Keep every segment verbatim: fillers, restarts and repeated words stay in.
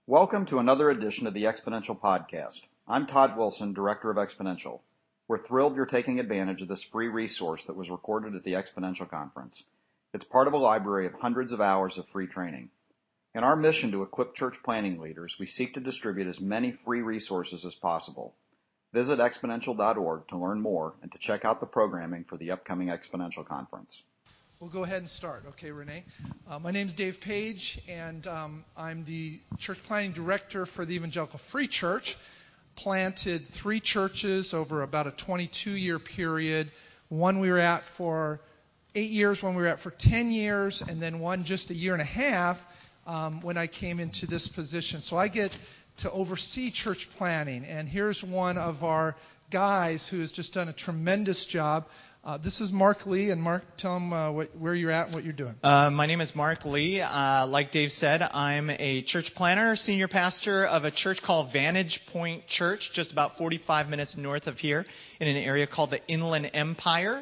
Welcome to another edition of the Exponential Podcast. I'm Todd Wilson, Director of Exponential. We're thrilled you're taking advantage of this free resource that was recorded at the Exponential Conference. It's part of a library of hundreds of hours of free training. In our mission to equip church planning leaders, we seek to distribute as many free resources as possible. Visit exponential dot org to learn more and to check out the programming for the upcoming Exponential Conference. We'll go ahead and start. Okay, Renee. Uh, my name's Dave Page, and um, I'm the church planning director for the Evangelical Free Church. Planted three churches over about a twenty-two year period. One we were at for eight years, one we were at for ten years, and then one just a year and a half um, when I came into this position. So I get to oversee church planning, and here's one of our guys who has just done a tremendous job. Uh, this is Mark Lee, and Mark, tell him uh, what, where you're at and what you're doing. Uh, my name is Mark Lee. Uh, like Dave said, I'm a church planner, senior pastor of a church called Vantage Point Church, just about forty-five minutes north of here in an area called the Inland Empire.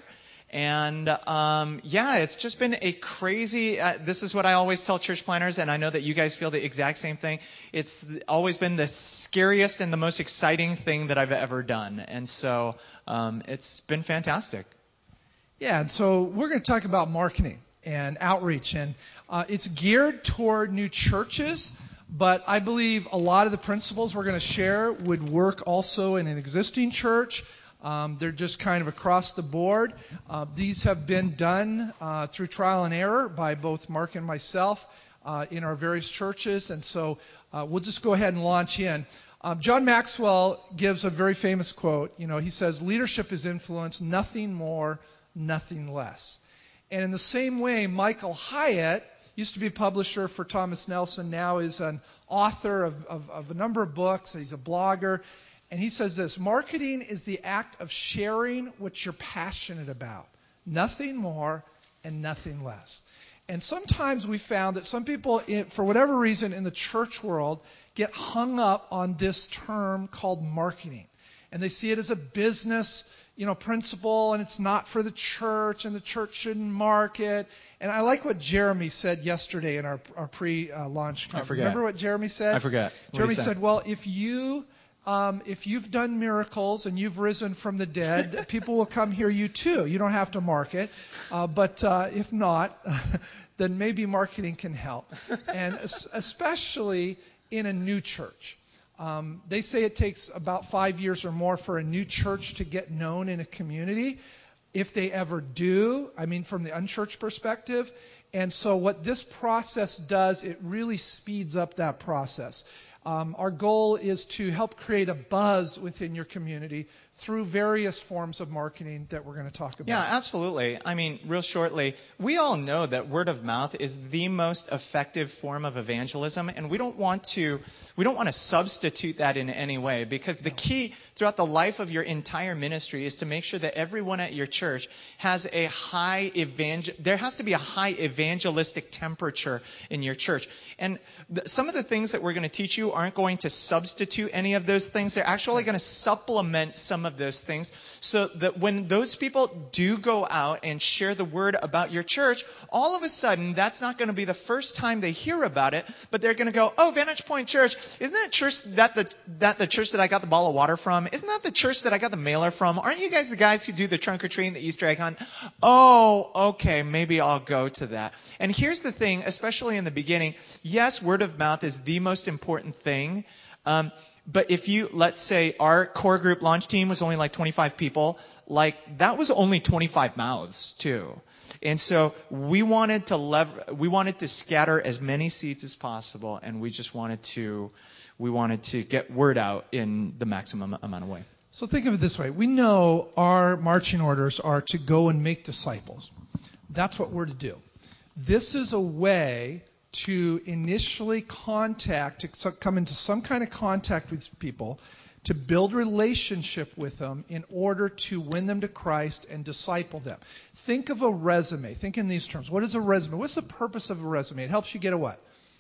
And um, yeah, it's just been a crazy, uh, this is what I always tell church planners, and I know that you guys feel the exact same thing. It's always been the scariest and the most exciting thing that I've ever done. And so um, it's been fantastic. Yeah, and so we're going to talk about marketing and outreach, and uh, it's geared toward new churches, but I believe a lot of the principles we're going to share would work also in an existing church. Um, they're just kind of across the board. Uh, these have been done uh, through trial and error by both Mark and myself uh, in our various churches, and so uh, we'll just go ahead and launch in. Um, John Maxwell gives a very famous quote. You know, he says, "Leadership is influence, nothing more, nothing less." And in the same way, Michael Hyatt used to be a publisher for Thomas Nelson, now is an author of, of, of a number of books. He's a blogger. And he says this: marketing is the act of sharing what you're passionate about. Nothing more and nothing less. And sometimes we found that some people, for whatever reason in the church world, get hung up on this term called marketing. And they see it as a business you know, principle, and it's not for the church, and the church shouldn't market. And I like what Jeremy said yesterday in our, our pre-launch conference. I forget. Remember what Jeremy said? I forget. What Jeremy did he say? said, well, if you, um, if you've done miracles and you've risen from the dead, people will come hear you too. You don't have to market. Uh, but uh, if not, then maybe marketing can help. And especially in a new church. Um, they say it takes about five years or more for a new church to get known in a community, if they ever do, I mean from the unchurched perspective. And so what this process does, it really speeds up that process. Um, our goal is to help create a buzz within your community through various forms of marketing that we're going to talk about. Yeah, absolutely. I mean, real shortly, we all know that word of mouth is the most effective form of evangelism, and we don't want to we don't want to substitute that in any way, because the key throughout the life of your entire ministry is to make sure that everyone at your church has a high evangel there has to be a high evangelistic temperature in your church. And th- some of the things that we're going to teach you aren't going to substitute any of those things. They're actually going to supplement some of those things, so that when those people do go out and share the word about your church, all of a sudden that's not going to be the first time they hear about it, but they're going to go, "Oh, Vantage Point Church, isn't that church that the that the church that I got the bottle of water from? Isn't that the church that I got the mailer from? Aren't you guys the guys who do the trunk or treat and the Easter egg hunt? Oh, okay, maybe I'll go to that." And here's the thing, especially in the beginning, yes, word of mouth is the most important thing. Um, But if you, let's say our core group launch team was only like twenty-five people, like that was only twenty-five mouths too. And so we wanted to lever, we wanted to scatter as many seeds as possible, and we just wanted to, we wanted to get word out in the maximum amount of way. So think of it this way. We know our marching orders are to go and make disciples. That's what we're to do. This is a way to initially contact, to come into some kind of contact with people, to build relationship with them in order to win them to Christ and disciple them. Think of a resume. Think in these terms. What is a resume? What's the purpose of a resume? It helps you get a what?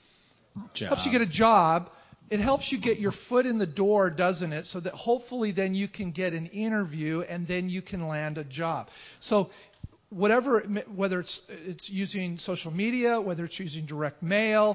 Job. Helps you get a job. It helps you get your foot in the door, doesn't it? So that hopefully then you can get an interview and then you can land a job. So whatever, whether it's it's using social media, whether it's using direct mail,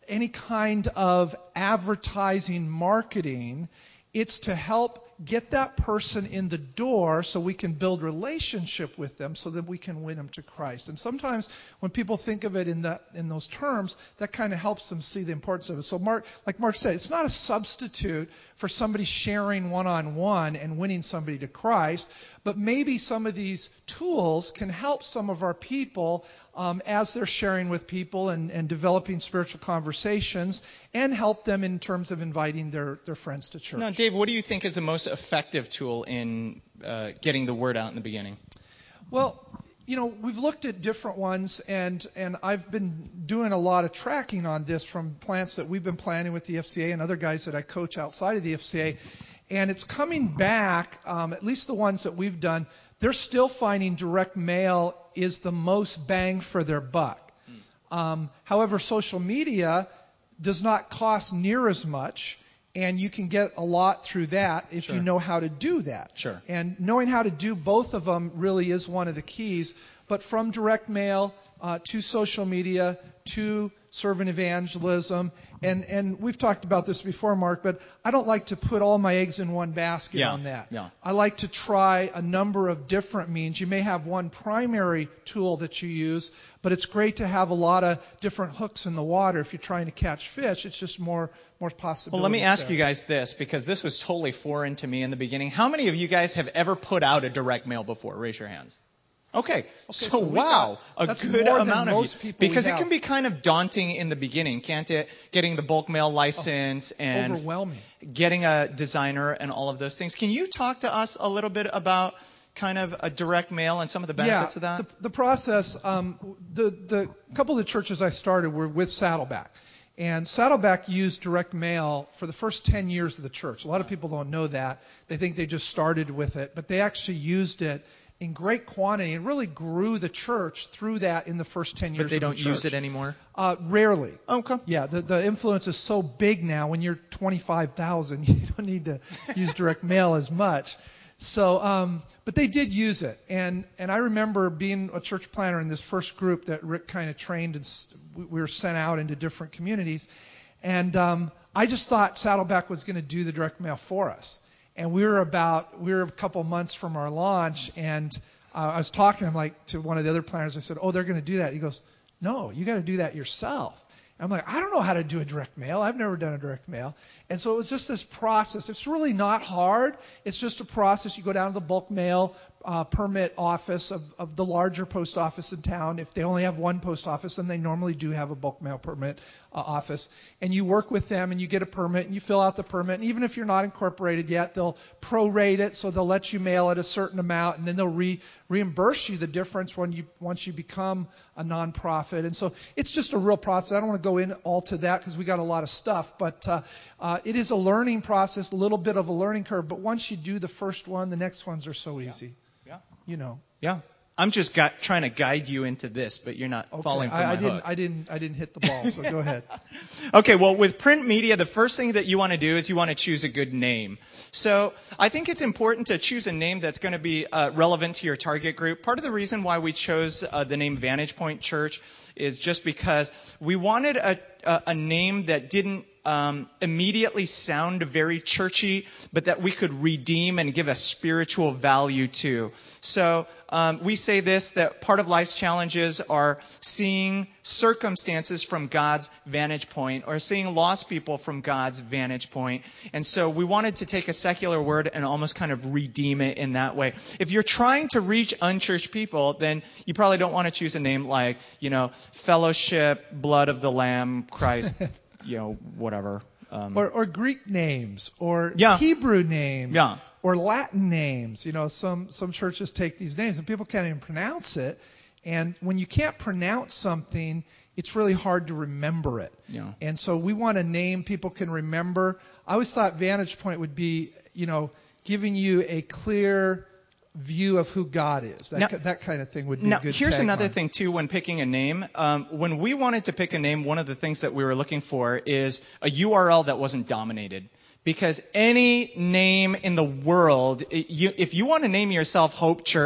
any kind of advertising marketing. It's to help get that person in the door so we can build relationship with them so that we can win them to Christ. And sometimes when people think of it in that in those terms, that kind of helps them see the importance of it. So Mark, like Mark said, it's not a substitute for somebody sharing one-on-one and winning somebody to Christ, but maybe some of these tools can help some of our people um, as they're sharing with people and, and developing spiritual conversations, and help them in terms of inviting their, their friends to church. Now, Dave, what do you think is the most effective tool in uh, getting the word out in the beginning? Well, you know, we've looked at different ones, and, and I've been doing a lot of tracking on this from plants that we've been planning with the F C A and other guys that I coach outside of the F C A. And it's coming back, um, at least the ones that we've done, they're still finding direct mail is the most bang for their buck. Mm. Um, however, social media does not cost near as much, and you can get a lot through that if Sure. you know how to do that. Sure. And knowing how to do both of them really is one of the keys. But from direct mail uh, to social media to servant evangelism, and, and we've talked about this before, Mark, but I don't like to put all my eggs in one basket Yeah, on that. yeah. I like to try a number of different means. You may have one primary tool that you use, but it's great to have a lot of different hooks in the water if you're trying to catch fish. It's just more more possibilities. Well, let me ask there. you guys this, because this was totally foreign to me in the beginning. How many of you guys have ever put out a direct mail before? Raise your hands. Okay, so, so we wow, got- a that's good more than amount of most you. people we Because it have. can be kind of daunting in the beginning, can't it? Getting the bulk mail license and Overwhelming. getting a designer and all of those things. Can you talk to us a little bit about kind of a direct mail and some of the benefits yeah, of that? The, the process, um, the, the couple of the churches I started were with Saddleback. And Saddleback used direct mail for the first ten years of the church. A lot of people don't know that. They think they just started with it. But they actually used it in great quantity and really grew the church through that in the first ten years But they of the don't church. use it anymore? Uh, rarely. Okay. Yeah, the, the influence is so big now. When you're twenty-five thousand, you don't need to use direct mail as much. So, um, but they did use it. And, and I remember being a church planner in this first group that Rick kind of trained, and s- we were sent out into different communities. And um, I just thought Saddleback was going to do the direct mail for us. And we were about, we were a couple months from our launch, and uh, I was talking to him, like, to one of the other planners. I said, oh, they're going to do that. He goes, no, you got to do that yourself. And I'm like, I don't know how to do a direct mail. I've never done a direct mail. And so it was just this process. It's really not hard. It's just a process. You go down to the bulk mail uh, permit office of, of the larger post office in town. If they only have one post office, then they normally do have a bulk mail permit uh, office. And you work with them, and you get a permit, and you fill out the permit. And even if you're not incorporated yet, they'll prorate it, so they'll let you mail it a certain amount, and then they'll re- reimburse you the difference when you once you become a nonprofit. And so it's just a real process. I don't want to go in all to that because we got a lot of stuff, but uh, uh, it is a learning process, a little bit of a learning curve. But once you do the first one, the next ones are so easy. Yeah. You know. Yeah. I'm just got, trying to guide you into this, but you're not Okay. falling for I, my I didn't. hook. I didn't. I didn't hit the ball. So go ahead. Okay, well, with print media, the first thing that you want to do is you want to choose a good name. So I think it's important to choose a name that's going to be uh, relevant to your target group. Part of the reason why we chose uh, the name Vantage Point Church is just because we wanted a, a, a name that didn't um, immediately sound very churchy, but that we could redeem and give a spiritual value to. So um, we say this, that part of life's challenges are seeing circumstances from God's vantage point, or seeing lost people from God's vantage point. And so we wanted to take a secular word and almost kind of redeem it in that way. If you're trying to reach unchurched people, then you probably don't want to choose a name like, you know, Fellowship, Blood of the Lamb, Christ, you know, whatever. Um, Or, or Greek names, or Yeah. Hebrew names, Yeah. or Latin names. You know, some some churches take these names and people can't even pronounce it. And when you can't pronounce something, it's really hard to remember it. Yeah. And so we want a name people can remember. I always thought Vantage Point would be, you know, giving you a clear view of who God is. That Now- ki- that kind of thing would be Now, a good here's another tagline. thing, too, when picking a name. Um, when we wanted to pick a name, one of the things that we were looking for is a U R L that wasn't dominated. Because any name in the world, it, you, if you want to name yourself Hope Church,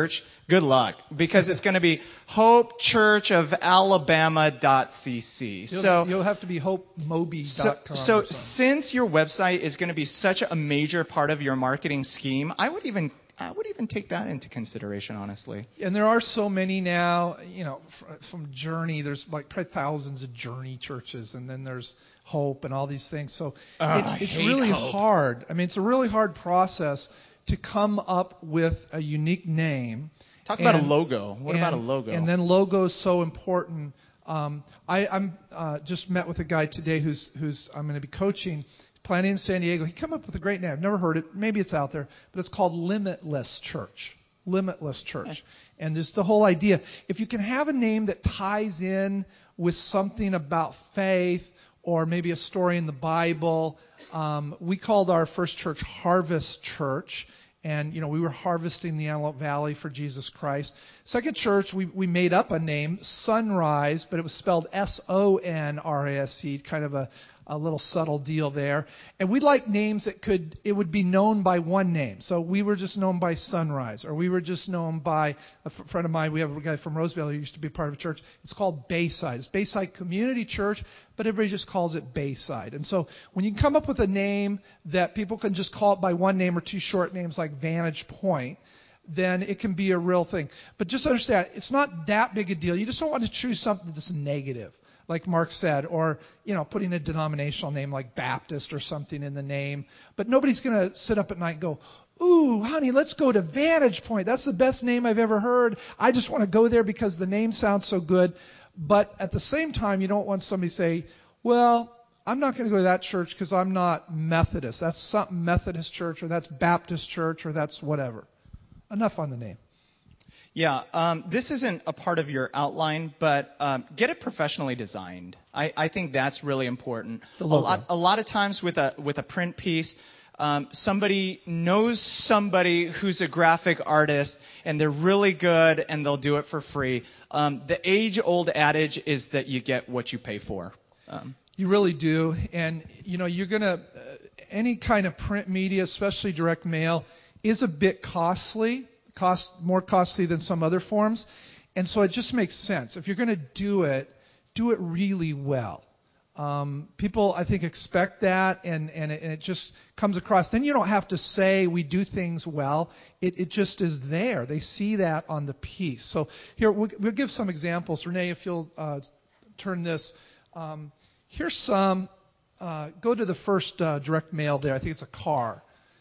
Good luck, because it's going to be hope church of alabama dot c c. You'll, So you'll have to be hope moby dot com. So, so since your website is going to be such a major part of your marketing scheme, I would even I would even take that into consideration, honestly. And there are so many now, you know, from Journey, there's like probably thousands of Journey churches, and then there's Hope and all these things. So uh, it's it's hate really Hope. hard. I mean, it's a really hard process to come up with a unique name. Talk and, about a logo. What and, about a logo? And then logo is so important. Um, I I'm uh, just met with a guy today who's who's I'm going to be coaching. Planning in San Diego. He came up with a great name. I've never heard it. Maybe it's out there, but it's called Limitless Church. Limitless Church. And just the whole idea. If you can have a name that ties in with something about faith or maybe a story in the Bible. Um, we called our first church Harvest Church. And, you know, we were harvesting the Antelope Valley for Jesus Christ. Second church, we, we made up a name, Sonrise, but it was spelled S O N R A S C, kind of a, a little subtle deal there. And we like names that could, it would be known by one name. So we were just known by Sunrise, or we were just known by a f- friend of mine. We have a guy from Roseville who used to be part of a church. It's called Bayside. It's Bayside Community Church, but everybody just calls it Bayside. And so when you can come up with a name that people can just call it by one name or two short names like Vantage Point, then it can be a real thing. But just understand, it's not that big a deal. You just don't want to choose something that's negative, like Mark said, or, you know, putting a denominational name like Baptist or something in the name. But nobody's going to sit up at night and go, ooh, honey, let's go to Vantage Point. That's the best name I've ever heard. I just want to go there because the name sounds so good. But at the same time, you don't want somebody to say, well, I'm not going to go to that church because I'm not Methodist. That's something Methodist church, or that's Baptist church, or that's whatever. Enough on the name. Yeah, um, this isn't a part of your outline, but um, get it professionally designed. I, I think that's really important. The a logo. lot, a lot of times with a with a print piece, um, somebody knows somebody who's a graphic artist, and they're really good, and they'll do it for free. Um, the age-old adage is that you get what you pay for. Um, You really do. And, you know, you're going to, uh, any kind of print media, especially direct mail, is a bit costly, cost more costly than some other forms. And so it just makes sense. If you're going to do it, do it really well. Um, people, I think, expect that, and, and, it, and it just comes across. Then you don't have to say we do things well. It, it just is there. They see that on the piece. So here, we'll, we'll give some examples. Renee, if you'll uh, turn this. Um, here's some. Uh, go to the first uh, direct mail there. I think it's a car.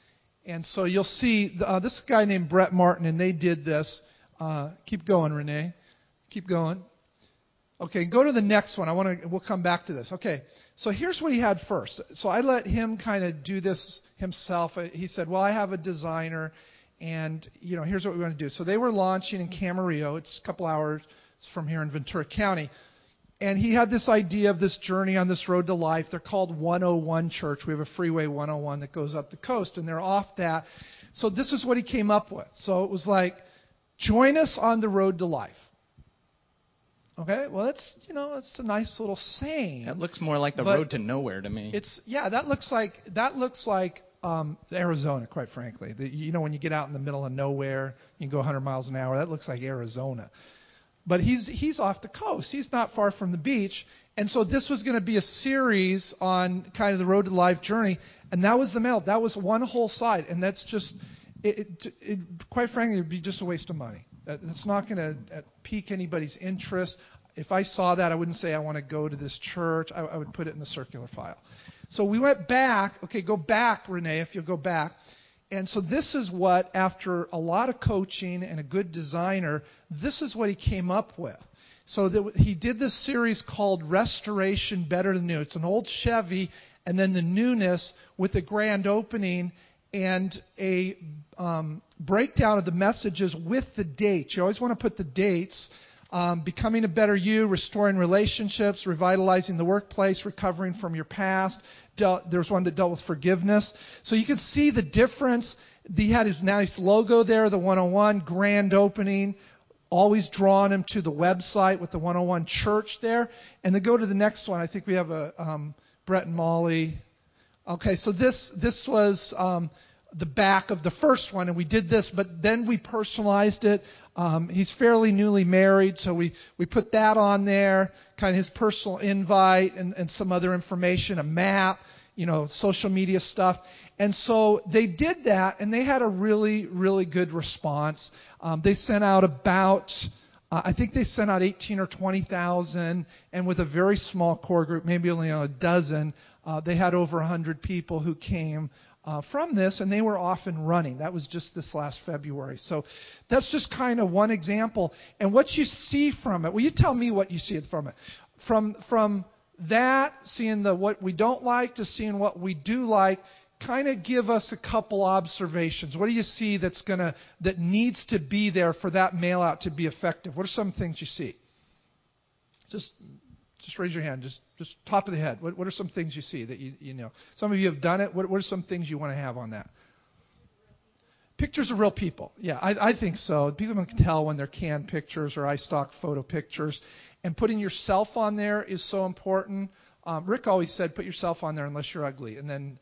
And so you'll see uh, this guy named Brett Martin, and they did this. Uh, keep going, Renee. Keep going. Okay, go to the next one. I want to. We'll come back to this. Okay, so here's what he had first. So I let him kind of do this himself. He said, "Well, I have a designer, and you know, here's what we want to do." So they were launching in Camarillo. It's a couple hours from here in Ventura County. And he had this idea of this journey on this road to life. They're called one oh one Church. We have a Freeway one oh one that goes up the coast, and they're off that. So this is what he came up with. So it was like, join us on the road to life. Okay, well, that's, you know, it's a nice little saying. That looks more like the road to nowhere to me. It's yeah, that looks like that looks like um, Arizona, quite frankly. The, you know, when you get out in the middle of nowhere, you can go one hundred miles an hour. That looks like Arizona. But he's he's off the coast. He's not far from the beach. And so this was going to be a series on kind of the road to life journey. And that was the mail. That was one whole side. And that's just, it, it, it quite frankly, it would be just a waste of money. It's not going to pique anybody's interest. If I saw that, I wouldn't say I want to go to this church. I, I would put it in the circular file. So we went back. Okay, go back, Renee, if you'll go back. And so this is what, after a lot of coaching and a good designer, this is what he came up with. So that he did this series called Restoration Better Than New. It's an old Chevy, and then the newness with a grand opening and a um, breakdown of the messages with the dates. You always want to put the dates. Um, becoming a better you, restoring relationships, revitalizing the workplace, recovering from your past. Dealt, there's one that dealt with forgiveness. So you can see the difference. He had his nice logo there, the one oh one, grand opening, always drawn him to the website with the one oh one church there. And then go to the next one. I think we have a um, Brett and Molly. Okay, so this this was um, the back of the first one, and we did this, but then we personalized it. Um, he's fairly newly married, so we, we put that on there, kind of his personal invite and, and some other information, a map, you know, social media stuff. And so they did that, and they had a really, really good response. Um, they sent out about, uh, I think they sent out eighteen or twenty thousand, and with a very small core group, maybe only a dozen, uh, they had over one hundred people who came Uh, from this, and they were off and running. That was just this last February. So that's just kind of one example. And what you see from it, well, you tell me what you see from it. From from that, seeing the what we don't like to seeing what we do like, kind of give us a couple observations. What do you see that's gonna that needs to be there for that mail out to be effective? What are some things you see? Just Just raise your hand, just just top of the head. What, what are some things you see that you you know? Some of you have done it. What, what are some things you want to have on that? Pictures of real people. Yeah, I, I think so. People can tell when they're canned pictures or iStock photo pictures. And putting yourself on there is so important. Um, Rick always said, put yourself on there unless you're ugly. And then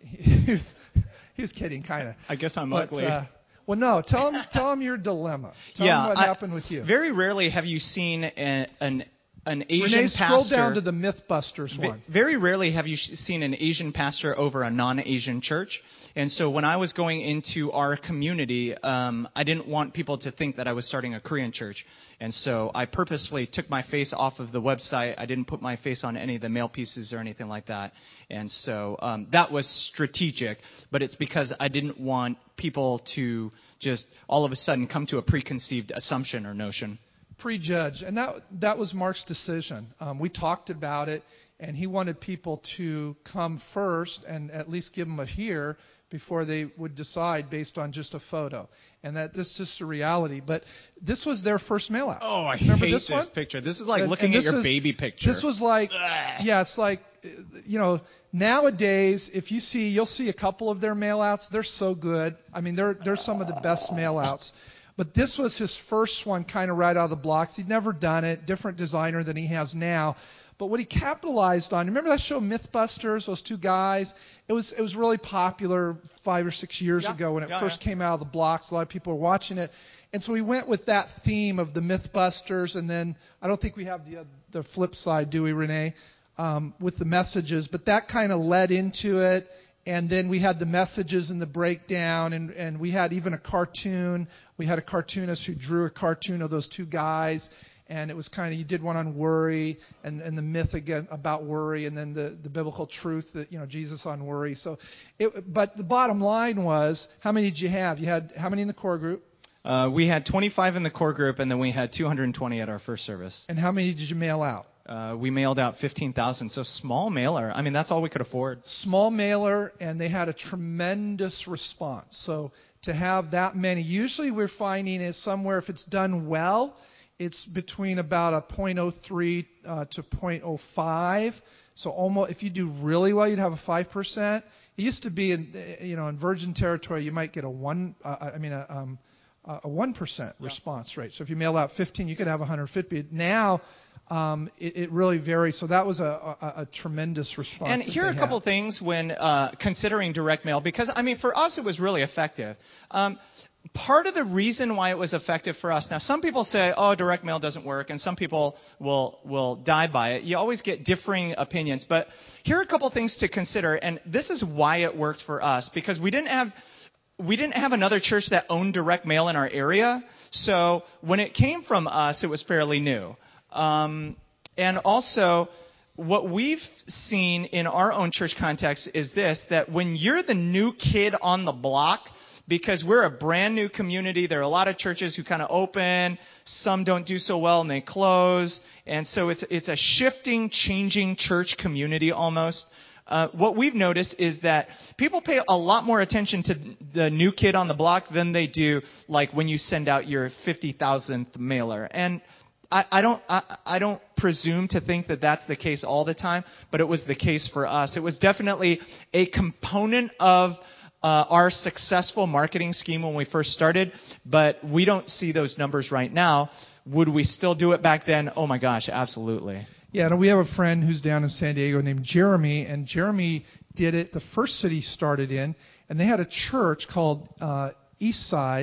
he was, he was kidding, kind of. I guess I'm but, ugly. Uh, well, no. Tell him tell him your dilemma. Tell yeah, him what I, happened with you. Very rarely have you seen a, an An Asian Renee, pastor. scroll down to the Mythbusters one. Very rarely have you seen an Asian pastor over a non-Asian church. And so when I was going into our community, um, I didn't want people to think that I was starting a Korean church. And so I purposefully took my face off of the website. I didn't put my face on any of the mail pieces or anything like that. And so um, that was strategic. But it's because I didn't want people to just all of a sudden come to a preconceived assumption or notion. Prejudge, and that that was Mark's decision. Um, we talked about it, and he wanted people to come first and at least give them a hear before they would decide based on just a photo. And that this is just a reality. But this was their first mail out. Oh, I Remember hate this, this one? picture. This is like and, looking and at your is, baby picture. This was like, Ugh. yeah, it's like, you know, nowadays, if you see, you'll see a couple of their mail outs. They're so good. I mean, they're they're some of the best mail outs. But this was his first one kind of right out of the blocks. He'd never done it, different designer than he has now. But what he capitalized on, remember that show Mythbusters, those two guys? It was it was really popular five or six years yeah, ago when it yeah, first yeah. came out of the blocks. A lot of people were watching it. And so we went with that theme of the Mythbusters. And then I don't think we have the, uh, the flip side, do we, Renee, um, with the messages. But that kind of led into it. And then we had the messages and the breakdown, and, and we had even a cartoon. We had a cartoonist who drew a cartoon of those two guys, and it was kind of, you did one on worry and, and the myth again about worry, and then the, the biblical truth that, you know, Jesus on worry. So, it, but the bottom line was, how many did you have? You had how many in the core group? Uh, we had twenty-five in the core group, and then we had two hundred twenty at our first service. And how many did you mail out? Uh, we mailed out fifteen thousand, so small mailer. I mean, that's all we could afford. Small mailer, and they had a tremendous response. So to have that many, usually we're finding is somewhere, if it's done well, it's between about a zero point zero three uh, to zero point zero five. So almost, if you do really well, you'd have a five percent. It used to be in, you know, in virgin territory, you might get a one. Uh, I mean, a, um, a one percent response rate. So if you mail out fifteen, you could have one hundred fifty. Now. Um, it, it really varies. So that was a, a, a tremendous response. And here are a couple had. things when uh, considering direct mail, because, I mean, for us, it was really effective. Um, part of the reason why it was effective for us, now, some people say, oh, direct mail doesn't work, and some people will, will die by it. You always get differing opinions. But here are a couple things to consider, and this is why it worked for us, because we didn't have we didn't have another church that owned direct mail in our area. So when it came from us, it was fairly new. Um, and also, what we've seen in our own church context is this, that when you're the new kid on the block, because we're a brand new community, there are a lot of churches who kind of open, some don't do so well and they close, and so it's it's a shifting, changing church community almost. Uh, what we've noticed is that people pay a lot more attention to the new kid on the block than they do like when you send out your fifty thousandth mailer. And I, I don't I, I don't presume to think that that's the case all the time, but it was the case for us. It was definitely a component of uh, our successful marketing scheme when we first started, but we don't see those numbers right now. Would we still do it back then? Oh my gosh, absolutely. Yeah, no, we have a friend who's down in San Diego named Jeremy, and Jeremy did it the first city he started in, and they had a church called uh, Eastside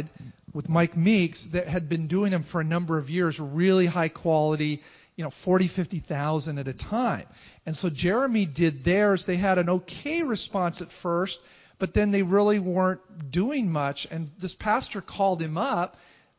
with Mike Meeks that had been doing them for a number of years, really high quality, you know, forty, fifty thousand at a time. And so Jeremy did theirs. They had an okay response at first, but then they really weren't doing much. And this pastor called him up,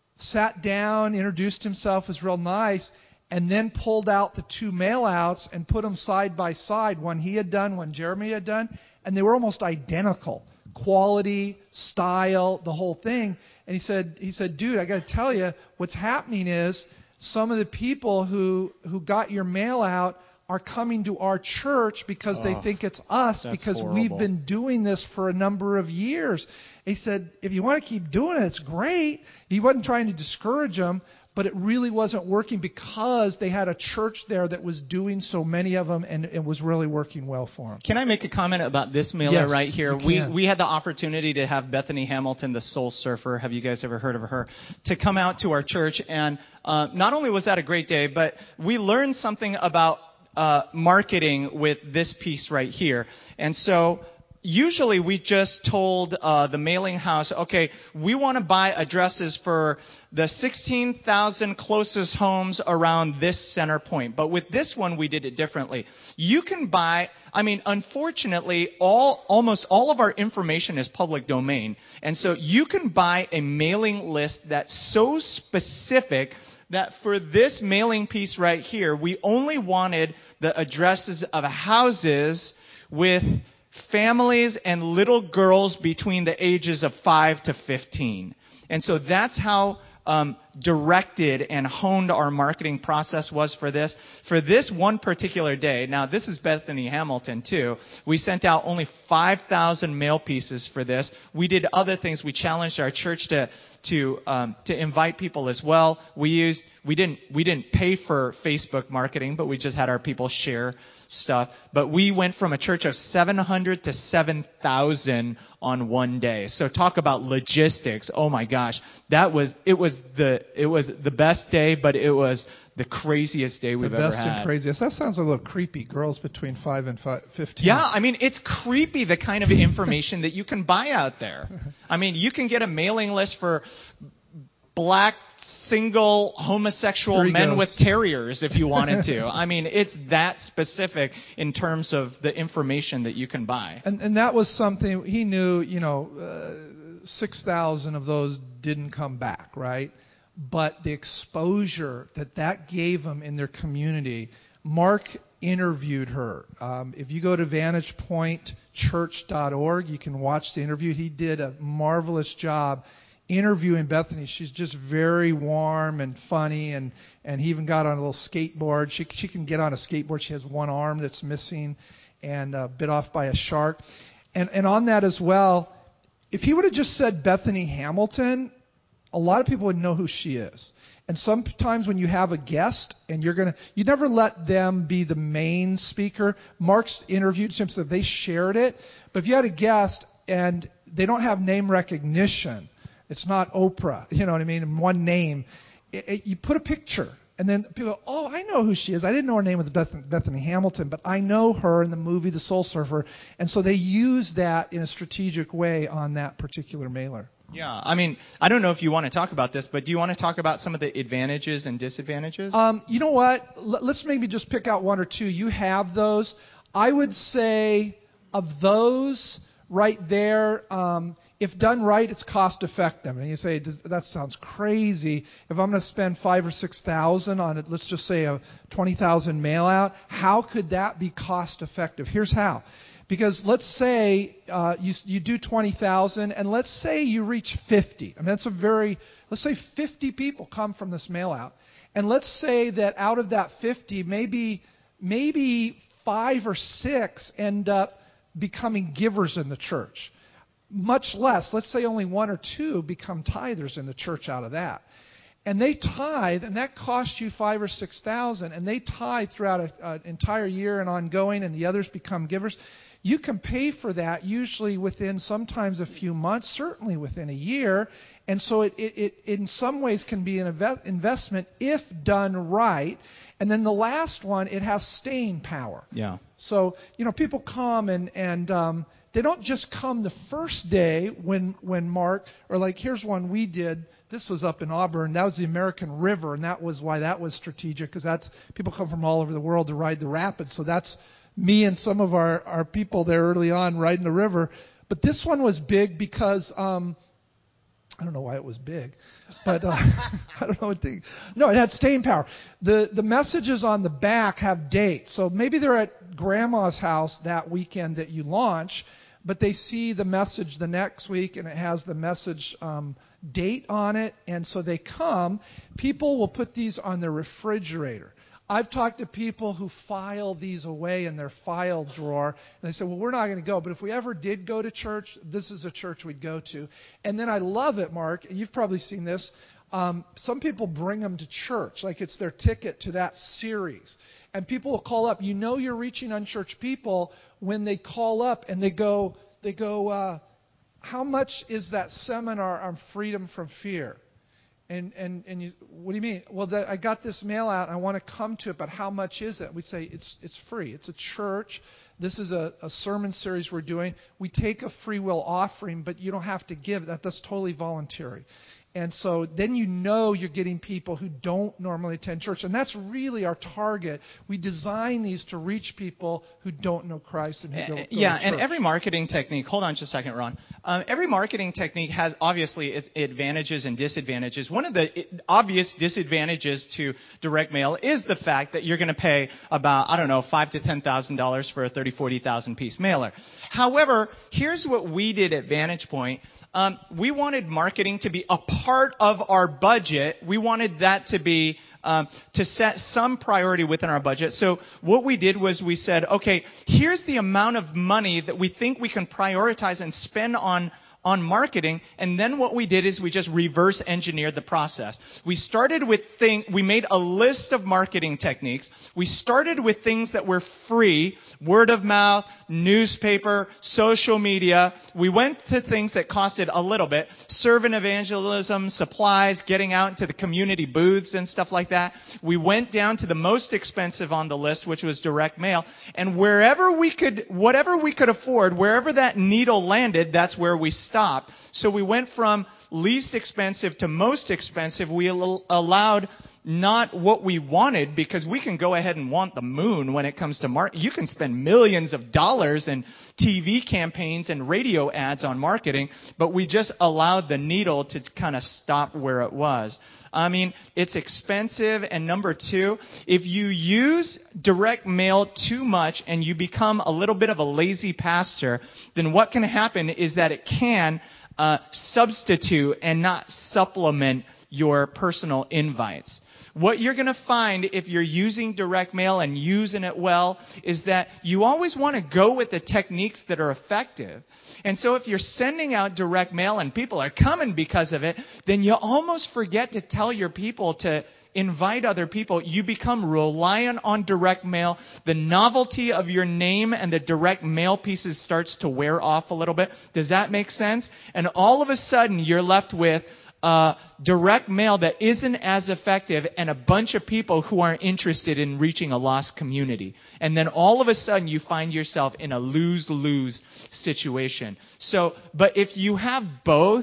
sat down, introduced himself, was real nice, and then pulled out the two mail-outs and put them side by side, one he had done, one Jeremy had done, and they were almost identical. Quality, style, the whole thing. And he said, he said, dude, I got to tell you, what's happening is some of the people who who got your mail out are coming to our church because oh, they think it's us because horrible. We've been doing this for a number of years. He said, if you want to keep doing it, it's great. He wasn't trying to discourage them, but it really wasn't working because they had a church there that was doing so many of them, and it was really working well for them. Can I make a comment about this mailer yes, right here? You We can. we had the opportunity to have Bethany Hamilton, the Soul Surfer, have you guys ever heard of her, to come out to our church. And uh, not only was that a great day, but we learned something about uh, marketing with this piece right here. And so usually we just told uh, the mailing house, okay, we want to buy addresses for the sixteen thousand closest homes around this center point. But with this one, we did it differently. You can buy, I mean, unfortunately, all almost all of our information is public domain. And so you can buy a mailing list that's so specific that for this mailing piece right here, we only wanted the addresses of houses with families and little girls between the ages of five to fifteen. And so that's how um, directed and honed our marketing process was for this. For this one particular day, now this is Bethany Hamilton too, we sent out only five thousand mail pieces for this. We did other things. We challenged our church to to um, to invite people as well. We used we didn't we didn't pay for Facebook marketing, but we just had our people share stuff. But we went from a church of seven hundred to seven thousand on one day. So talk about logistics. Oh my gosh, that was it was the it was the best day, but it was the craziest day we've the ever best had. and craziest. That sounds a little creepy. Girls between five and five, fifteen. Yeah, I mean, it's creepy the kind of information that you can buy out there. I mean, you can get a mailing list for black single homosexual men goes. with terriers if you wanted to. I mean, it's that specific in terms of the information that you can buy. And and that was something he knew, you know, uh, six thousand of those didn't come back, right? But the exposure that that gave them in their community, Mark interviewed her. Um, if you go to vantage point church dot org, you can watch the interview. He did a marvelous job interviewing Bethany. She's just very warm and funny, and, and he even got on a little skateboard. She she can get on a skateboard. She has one arm that's missing and uh, bit off by a shark. And and on that as well, if he would have just said Bethany Hamilton, a lot of people would know who she is. And sometimes when you have a guest and you're going to, you never let them be the main speaker. Mark's interviewed him, so they shared it. But if you had a guest and they don't have name recognition, it's not Oprah, you know what I mean, in one name, it, it, you put a picture. And then people go, oh, I know who she is. I didn't know her name was Bethany, Bethany Hamilton, but I know her in the movie The Soul Surfer. And so they use that in a strategic way on that particular mailer. Yeah, I mean, I don't know if you want to talk about this, but do you want to talk about some of the advantages and disadvantages? Um, you know what? L- let's maybe just pick out one or two. You have those. I would say of those right there, um, if done right, it's cost effective. And you say, that sounds crazy. If I'm going to spend five or six thousand on it, let's just say a twenty thousand mail out, how could that be cost effective? Here's how. Because let's say uh, you you do twenty thousand, and let's say you reach fifty. I mean, that's a very, let's say fifty people come from this mail out. And let's say that out of that fifty, maybe maybe five or six end up becoming givers in the church. Much less, let's say only one or two become tithers in the church out of that. And they tithe, and that costs you five or six thousand, and they tithe throughout an entire year and ongoing, and the others become givers. You can pay for that usually within sometimes a few months, certainly within a year. And so it, it, it in some ways can be an investment if done right. And then the last one, it has staying power. Yeah. So, you know, people come and, and um, they don't just come the first day when when Mark, or like here's one we did. This was up in Auburn. That was the American River, and that was why that was strategic, because that's people come from all over the world to ride the rapids. So that's me and some of our, our people there early on riding the river. But this one was big because um, I don't know why it was big, but uh, I don't know what the no, it had staying power. The the messages on the back have dates, so maybe they're at grandma's house that weekend that you launch, but they see the message the next week and it has the message um, date on it, and so they come. People will put these on their refrigerator. I've talked to people who file these away in their file drawer, and they say, well, we're not going to go, but if we ever did go to church, this is a church we'd go to. And then I love it, Mark, you've probably seen this. Um, some people bring them to church, like it's their ticket to that series. And people will call up. You know you're reaching unchurched people when they call up and they go, they go, uh, how much is that seminar on freedom from fear? And and and you, what do you mean? Well, the, I got this mail out. And I want to come to it, but how much is it? We say it's it's free. It's a church. This is a, a sermon series we're doing. We take a free will offering, but you don't have to give. That that's totally voluntary. And so then you know you're getting people who don't normally attend church. And that's really our target. We design these to reach people who don't know Christ and who don't go yeah, to church. And every marketing technique, hold on just a second, Ron. Um, every marketing technique has obviously its advantages and disadvantages. One of the obvious disadvantages to direct mail is the fact that you're going to pay about, I don't know, five thousand to ten thousand dollars for a thirty, forty thousand piece mailer. However, here's what we did at Vantage Point. Um, we wanted marketing to be a part of our budget. We wanted that to be um, to set some priority within our budget. So what we did was we said, okay, here's the amount of money that we think we can prioritize and spend on on marketing, and then what we did is we just reverse engineered the process. We started with thing, we made a list of marketing techniques. We started with things that were free, word of mouth, newspaper, social media. We went to things that costed a little bit, servant evangelism, supplies, getting out into the community booths and stuff like that. We went down to the most expensive on the list, which was direct mail, and wherever we could, whatever we could afford, wherever that needle landed, that's where we stopped. So we went from least expensive to most expensive. We al- allowed not what we wanted, because we can go ahead and want the moon when it comes to marketing. You can spend millions of dollars in T V campaigns and radio ads on marketing, but we just allowed the needle to kind of stop where it was. I mean, it's expensive, and number two, if you use direct mail too much and you become a little bit of a lazy pastor, then what can happen is that it can uh, substitute and not supplement your personal invites. What you're going to find if you're using direct mail and using it well is that you always want to go with the techniques that are effective. And so if you're sending out direct mail and people are coming because of it, then you almost forget to tell your people to invite other people. You become reliant on direct mail. The novelty of your name and the direct mail pieces starts to wear off a little bit. Does that make sense? And all of a sudden you're left with Uh, direct mail that isn't as effective and a bunch of people who aren't interested in reaching a lost community. And then all of a sudden you find yourself in a lose-lose situation. So, but if you have both,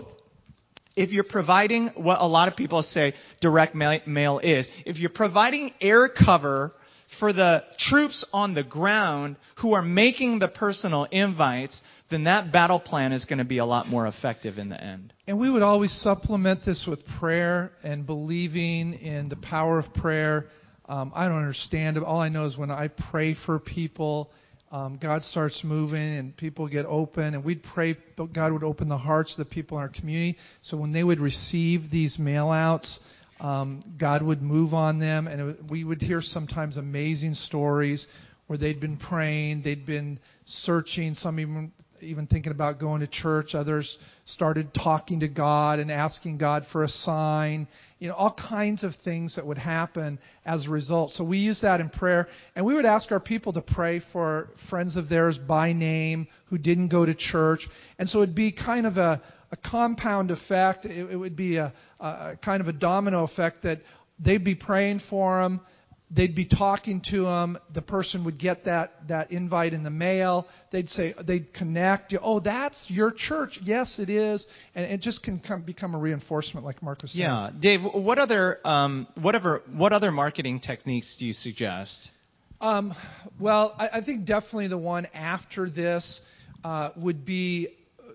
if you're providing what a lot of people say direct mail, mail is, if you're providing air cover for the troops on the ground who are making the personal invites, then that battle plan is going to be a lot more effective in the end. And we would always supplement this with prayer and believing in the power of prayer. Um, I don't understand it. All I know is when I pray for people, um, God starts moving and people get open. And we'd pray God would open the hearts of the people in our community. So when they would receive these mail-outs, um, God would move on them. And it, we would hear sometimes amazing stories where they'd been praying, they'd been searching, some even even thinking about going to church. Others started talking to God and asking God for a sign. You know, all kinds of things that would happen as a result. So we use that in prayer. And we would ask our people to pray for friends of theirs by name who didn't go to church. And so it'd be kind of a, a compound effect. It, it would be a, a kind of a domino effect that they'd be praying for them. they'd be talking to them. The person would get that, that invite in the mail. They'd say, they'd connect. Oh, that's your church. Yes, it is. And it just can come, become a reinforcement, like Mark was saying. Yeah, Dave. What other um, whatever what other marketing techniques do you suggest? Um, well, I, I think definitely the one after this uh, would be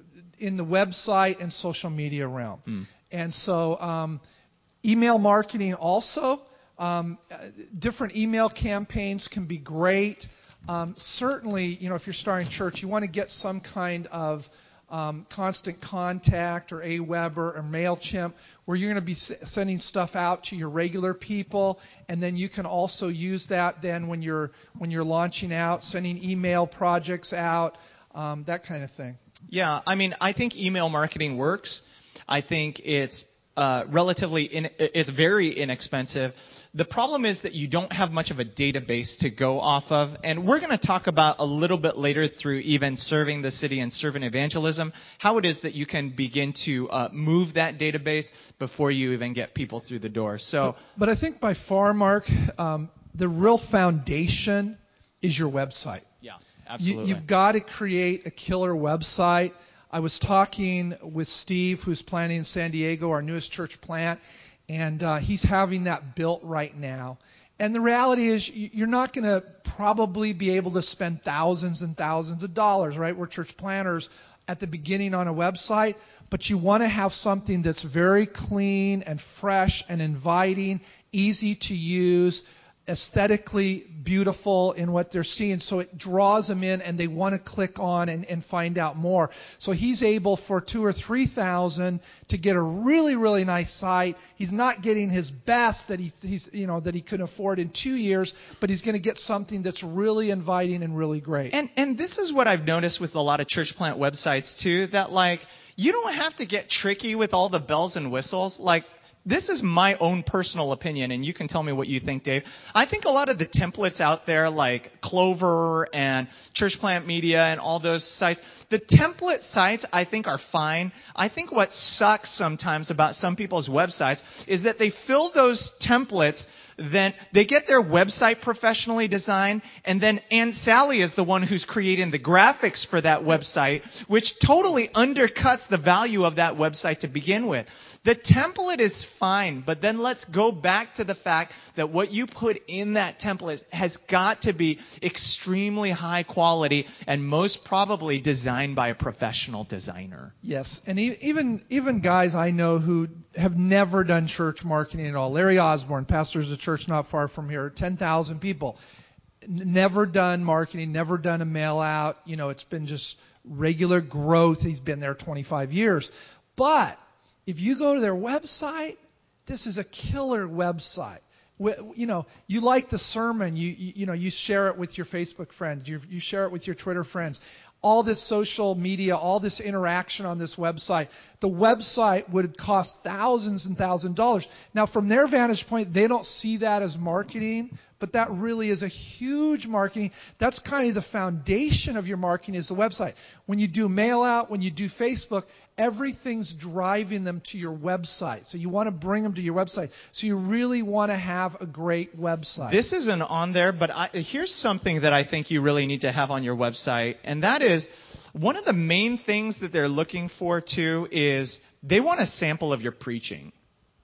in the website and social media realm. Mm. And so um, email marketing also. Um, different email campaigns can be great. Um, certainly, you know, if you're starting church, you want to get some kind of um, constant contact or AWeber or MailChimp where you're going to be s- sending stuff out to your regular people, and then you can also use that then when you're when you're launching out, sending email projects out, um, that kind of thing. Yeah, I mean, I think email marketing works. I think it's uh, relatively in, it's very inexpensive. The problem is that you don't have much of a database to go off of, and we're going to talk about a little bit later through even serving the city and servant evangelism, how it is that you can begin to uh, move that database before you even get people through the door. So, but, but I think by far, Mark, um, the real foundation is your website. Yeah, absolutely. You, you've got to create a killer website. I was talking with Steve, who's planning in San Diego, our newest church plant, and uh, he's having that built right now. And the reality is you're not going to probably be able to spend thousands and thousands of dollars, right? We're church planners at the beginning on a website, but you want to have something that's very clean and fresh and inviting, easy to use, aesthetically beautiful in what they're seeing, so it draws them in and they want to click on and, and find out more. So he's able for two or three thousand to get a really really nice site. He's not getting his best that he, he's you know that he could afford in two years, but he's going to get something that's really inviting and really great. And and this is what I've noticed with a lot of church plant websites too, that like you don't have to get tricky with all the bells and whistles. Like, this is my own personal opinion, and you can tell me what you think, Dave. I think a lot of the templates out there, like Clover and Church Plant Media and all those sites, the template sites I think are fine. I think what sucks sometimes about some people's websites is that they fill those templates, then they get their website professionally designed, and then Aunt Sally is the one who's creating the graphics for that website, which totally undercuts the value of that website to begin with. The template is fine, but then let's go back to the fact that what you put in that template has got to be extremely high quality and most probably designed by a professional designer. Yes, and e- even even guys I know who have never done church marketing at all. Larry Osborne pastors a church not far from here, ten thousand people. N- never done marketing, never done a mail out. You know, it's been just regular growth. He's been there twenty-five years. But if you go to their website, this is a killer website. You know, you like the sermon, you you, you know, you share it with your Facebook friends, you you share it with your Twitter friends. All this social media, all this interaction on this website. The website would cost thousands and thousands of dollars. Now, from their vantage point, they don't see that as marketing, but that really is a huge marketing. That's kind of the foundation of your marketing is the website. When you do mail out, when you do Facebook, everything's driving them to your website. So you want to bring them to your website. So you really want to have a great website. This isn't on there, but I, here's something that I think you really need to have on your website, and that is one of the main things that they're looking for too is they want a sample of your preaching.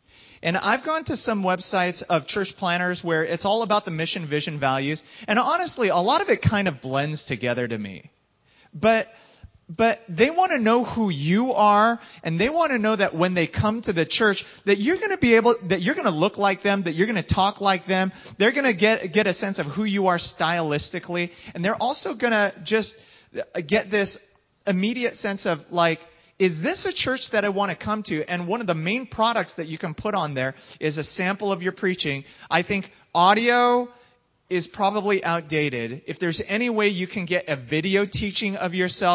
And I've gone to some websites of church planners where it's all about the mission, vision, values, and honestly, a lot of it kind of blends together to me. But But they want to know who you are, and they want to know that when they come to the church, that you're going to be able, that you're going to look like them, that you're going to talk like them. They're going to get get a sense of who you are stylistically, and they're also going to just get this immediate sense of like, is this a church that I want to come to? And one of the main products that you can put on there is a sample of your preaching. I think audio is probably outdated. If there's any way you can get a video teaching of yourself,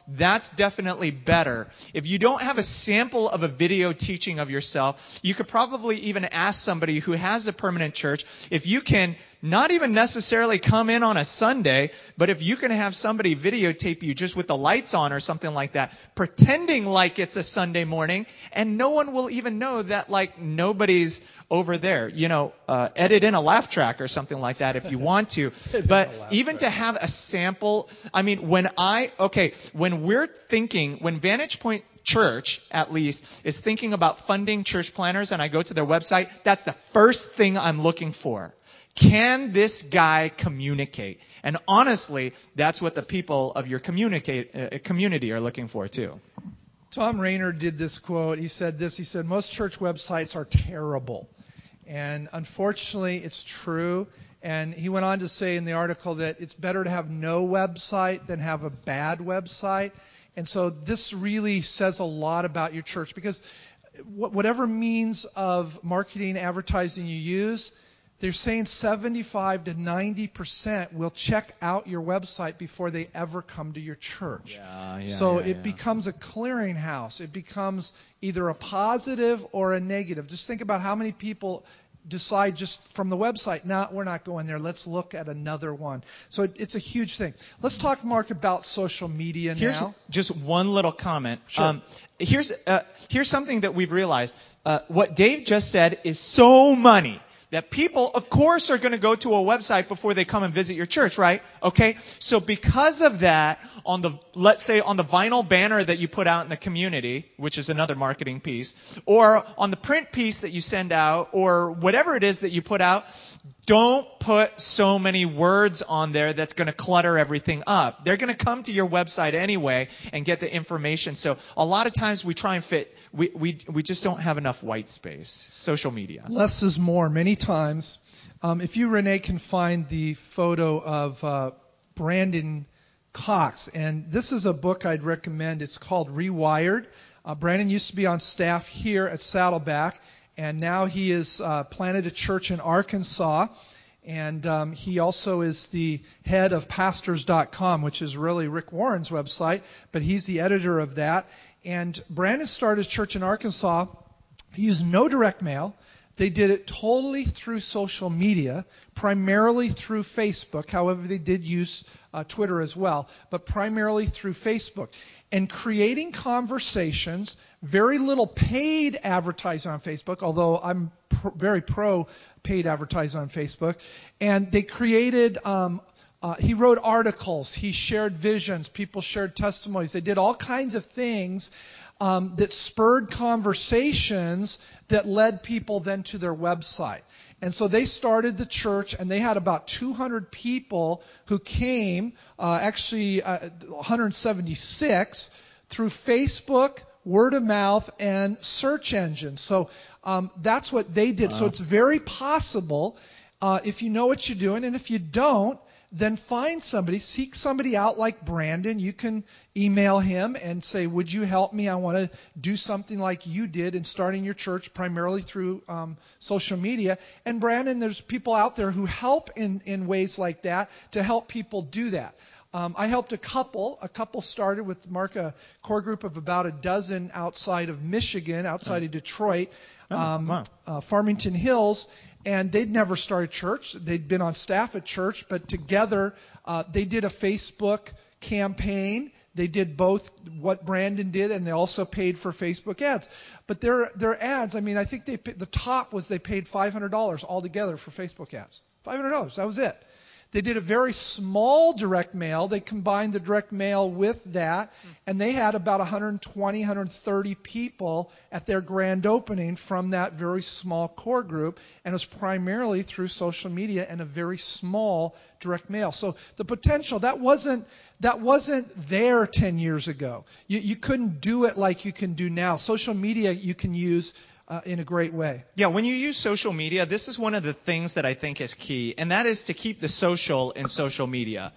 that's definitely better. If you don't have a sample of a video teaching of yourself, you could probably even ask somebody who has a permanent church if you can not even necessarily come in on a Sunday, but if you can have somebody videotape you just with the lights on or something like that, pretending like it's a Sunday morning, and no one will even know that, like, nobody's over there. You know, uh, edit in a laugh track or something like that if you want to. But even to have a sample, I mean, when I, okay, when we're thinking, when Vantage Point Church, at least, is thinking about funding church planners and I go to their website, that's the first thing I'm looking for. Can this guy communicate? And honestly, that's what the people of your communicate, uh, community are looking for too. Tom Rainer did this quote. He said this. He said, most church websites are terrible. And unfortunately, it's true. And he went on to say in the article that it's better to have no website than have a bad website. And so this really says a lot about your church, because whatever means of marketing, advertising you use, they're saying seventy-five to ninety percent will check out your website before they ever come to your church. Yeah, yeah, so yeah, it yeah. becomes a clearinghouse. It becomes either a positive or a negative. Just think about how many people decide just from the website, no, we're not going there. Let's look at another one. So it, it's a huge thing. Let's talk, Mark, about social media Here's now. just one little comment. Sure. Um, here's uh, here's something that we've realized. Uh, what Dave just said is so money. That people, of course, are going to go to a website before they come and visit your church, right? Okay? So because of that, on the, let's say on the vinyl banner that you put out in the community, which is another marketing piece, or on the print piece that you send out, or whatever it is that you put out, don't put so many words on there that's going to clutter everything up. They're going to come to your website anyway and get the information. So a lot of times we try and fit, we, we, we just don't have enough white space. Social media. Less is more many times. Um, if you, Renee, can find the photo of uh, Brandon Cox, and this is a book I'd recommend. It's called Rewired. Uh, Brandon used to be on staff here at Saddleback, and now he has uh, planted a church in Arkansas. And um, he also is the head of pastors dot com, which is really Rick Warren's website, but he's the editor of that. And Brandon started his church in Arkansas. He used no direct mail. They did it totally through social media, primarily through Facebook. However, they did use uh, Twitter as well, but primarily through Facebook. And creating conversations, very little paid advertising on Facebook, although I'm pr- very pro paid advertising on Facebook. And they created, um, uh, he wrote articles, he shared visions, people shared testimonies. They did all kinds of things um, that spurred conversations that led people then to their website. And so they started the church, and they had about two hundred people who came, uh, actually uh, one hundred seventy-six, through Facebook, word of mouth, and search engines. So um, that's what they did. Wow. So it's very possible, uh, if you know what you're doing, and if you don't, then find somebody, seek somebody out like Brandon. You can email him and say, would you help me? I want to do something like you did in starting your church primarily through um, social media. And Brandon, there's people out there who help in, in ways like that to help people do that. Um, I helped a couple. A couple started with Mark, a core group of about a dozen outside of Michigan, outside of Detroit, um, oh, wow. uh, Farmington Hills. And they'd never started church. They'd been on staff at church, but together uh, they did a Facebook campaign. They did both what Brandon did, and they also paid for Facebook ads. But their their ads, I mean, I think they the top was they paid five hundred dollars altogether for Facebook ads. five hundred dollars, that was it. They did a very small direct mail. They combined the direct mail with that, and they had about one hundred twenty, one hundred thirty people at their grand opening from that very small core group, and it was primarily through social media and a very small direct mail. So the potential, that wasn't that wasn't there ten years ago. You, you couldn't do it like you can do now. Social media you can use Uh, in a great way. Yeah, when you use social media, this is one of the things that I think is key, and that is to keep the social in social media.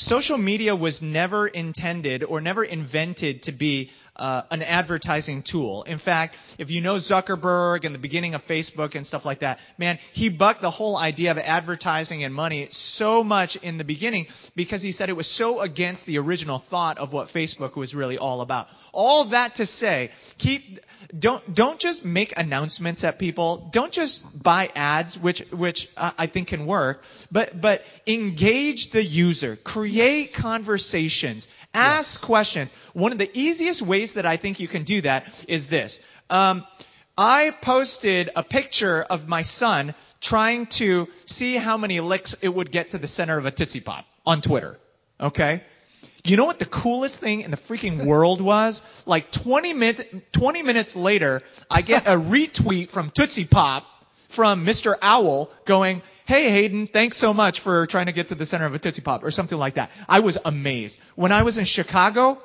social media was never intended or never invented to be uh, an advertising tool. In fact, if you know Zuckerberg and the beginning of Facebook and stuff like that, man, he bucked the whole idea of advertising and money so much in the beginning because he said it was so against the original thought of what Facebook was really all about. All that to say, keep don't don't just make announcements at people. Don't just buy ads, which which uh, I think can work, but but engage the user, create yes. conversations, ask yes. questions. One of the easiest ways that I think you can do that is this. Um, I posted a picture of my son trying to see how many licks it would get to the center of a Tootsie Pop on Twitter. Okay? You know what the coolest thing in the freaking world was? Like twenty minutes later, I get a retweet from Tootsie Pop from Mister Owl going, "Hey, Hayden, thanks so much for trying to get to the center of a Tootsie Pop," or something like that. I was amazed. When I was in Chicago,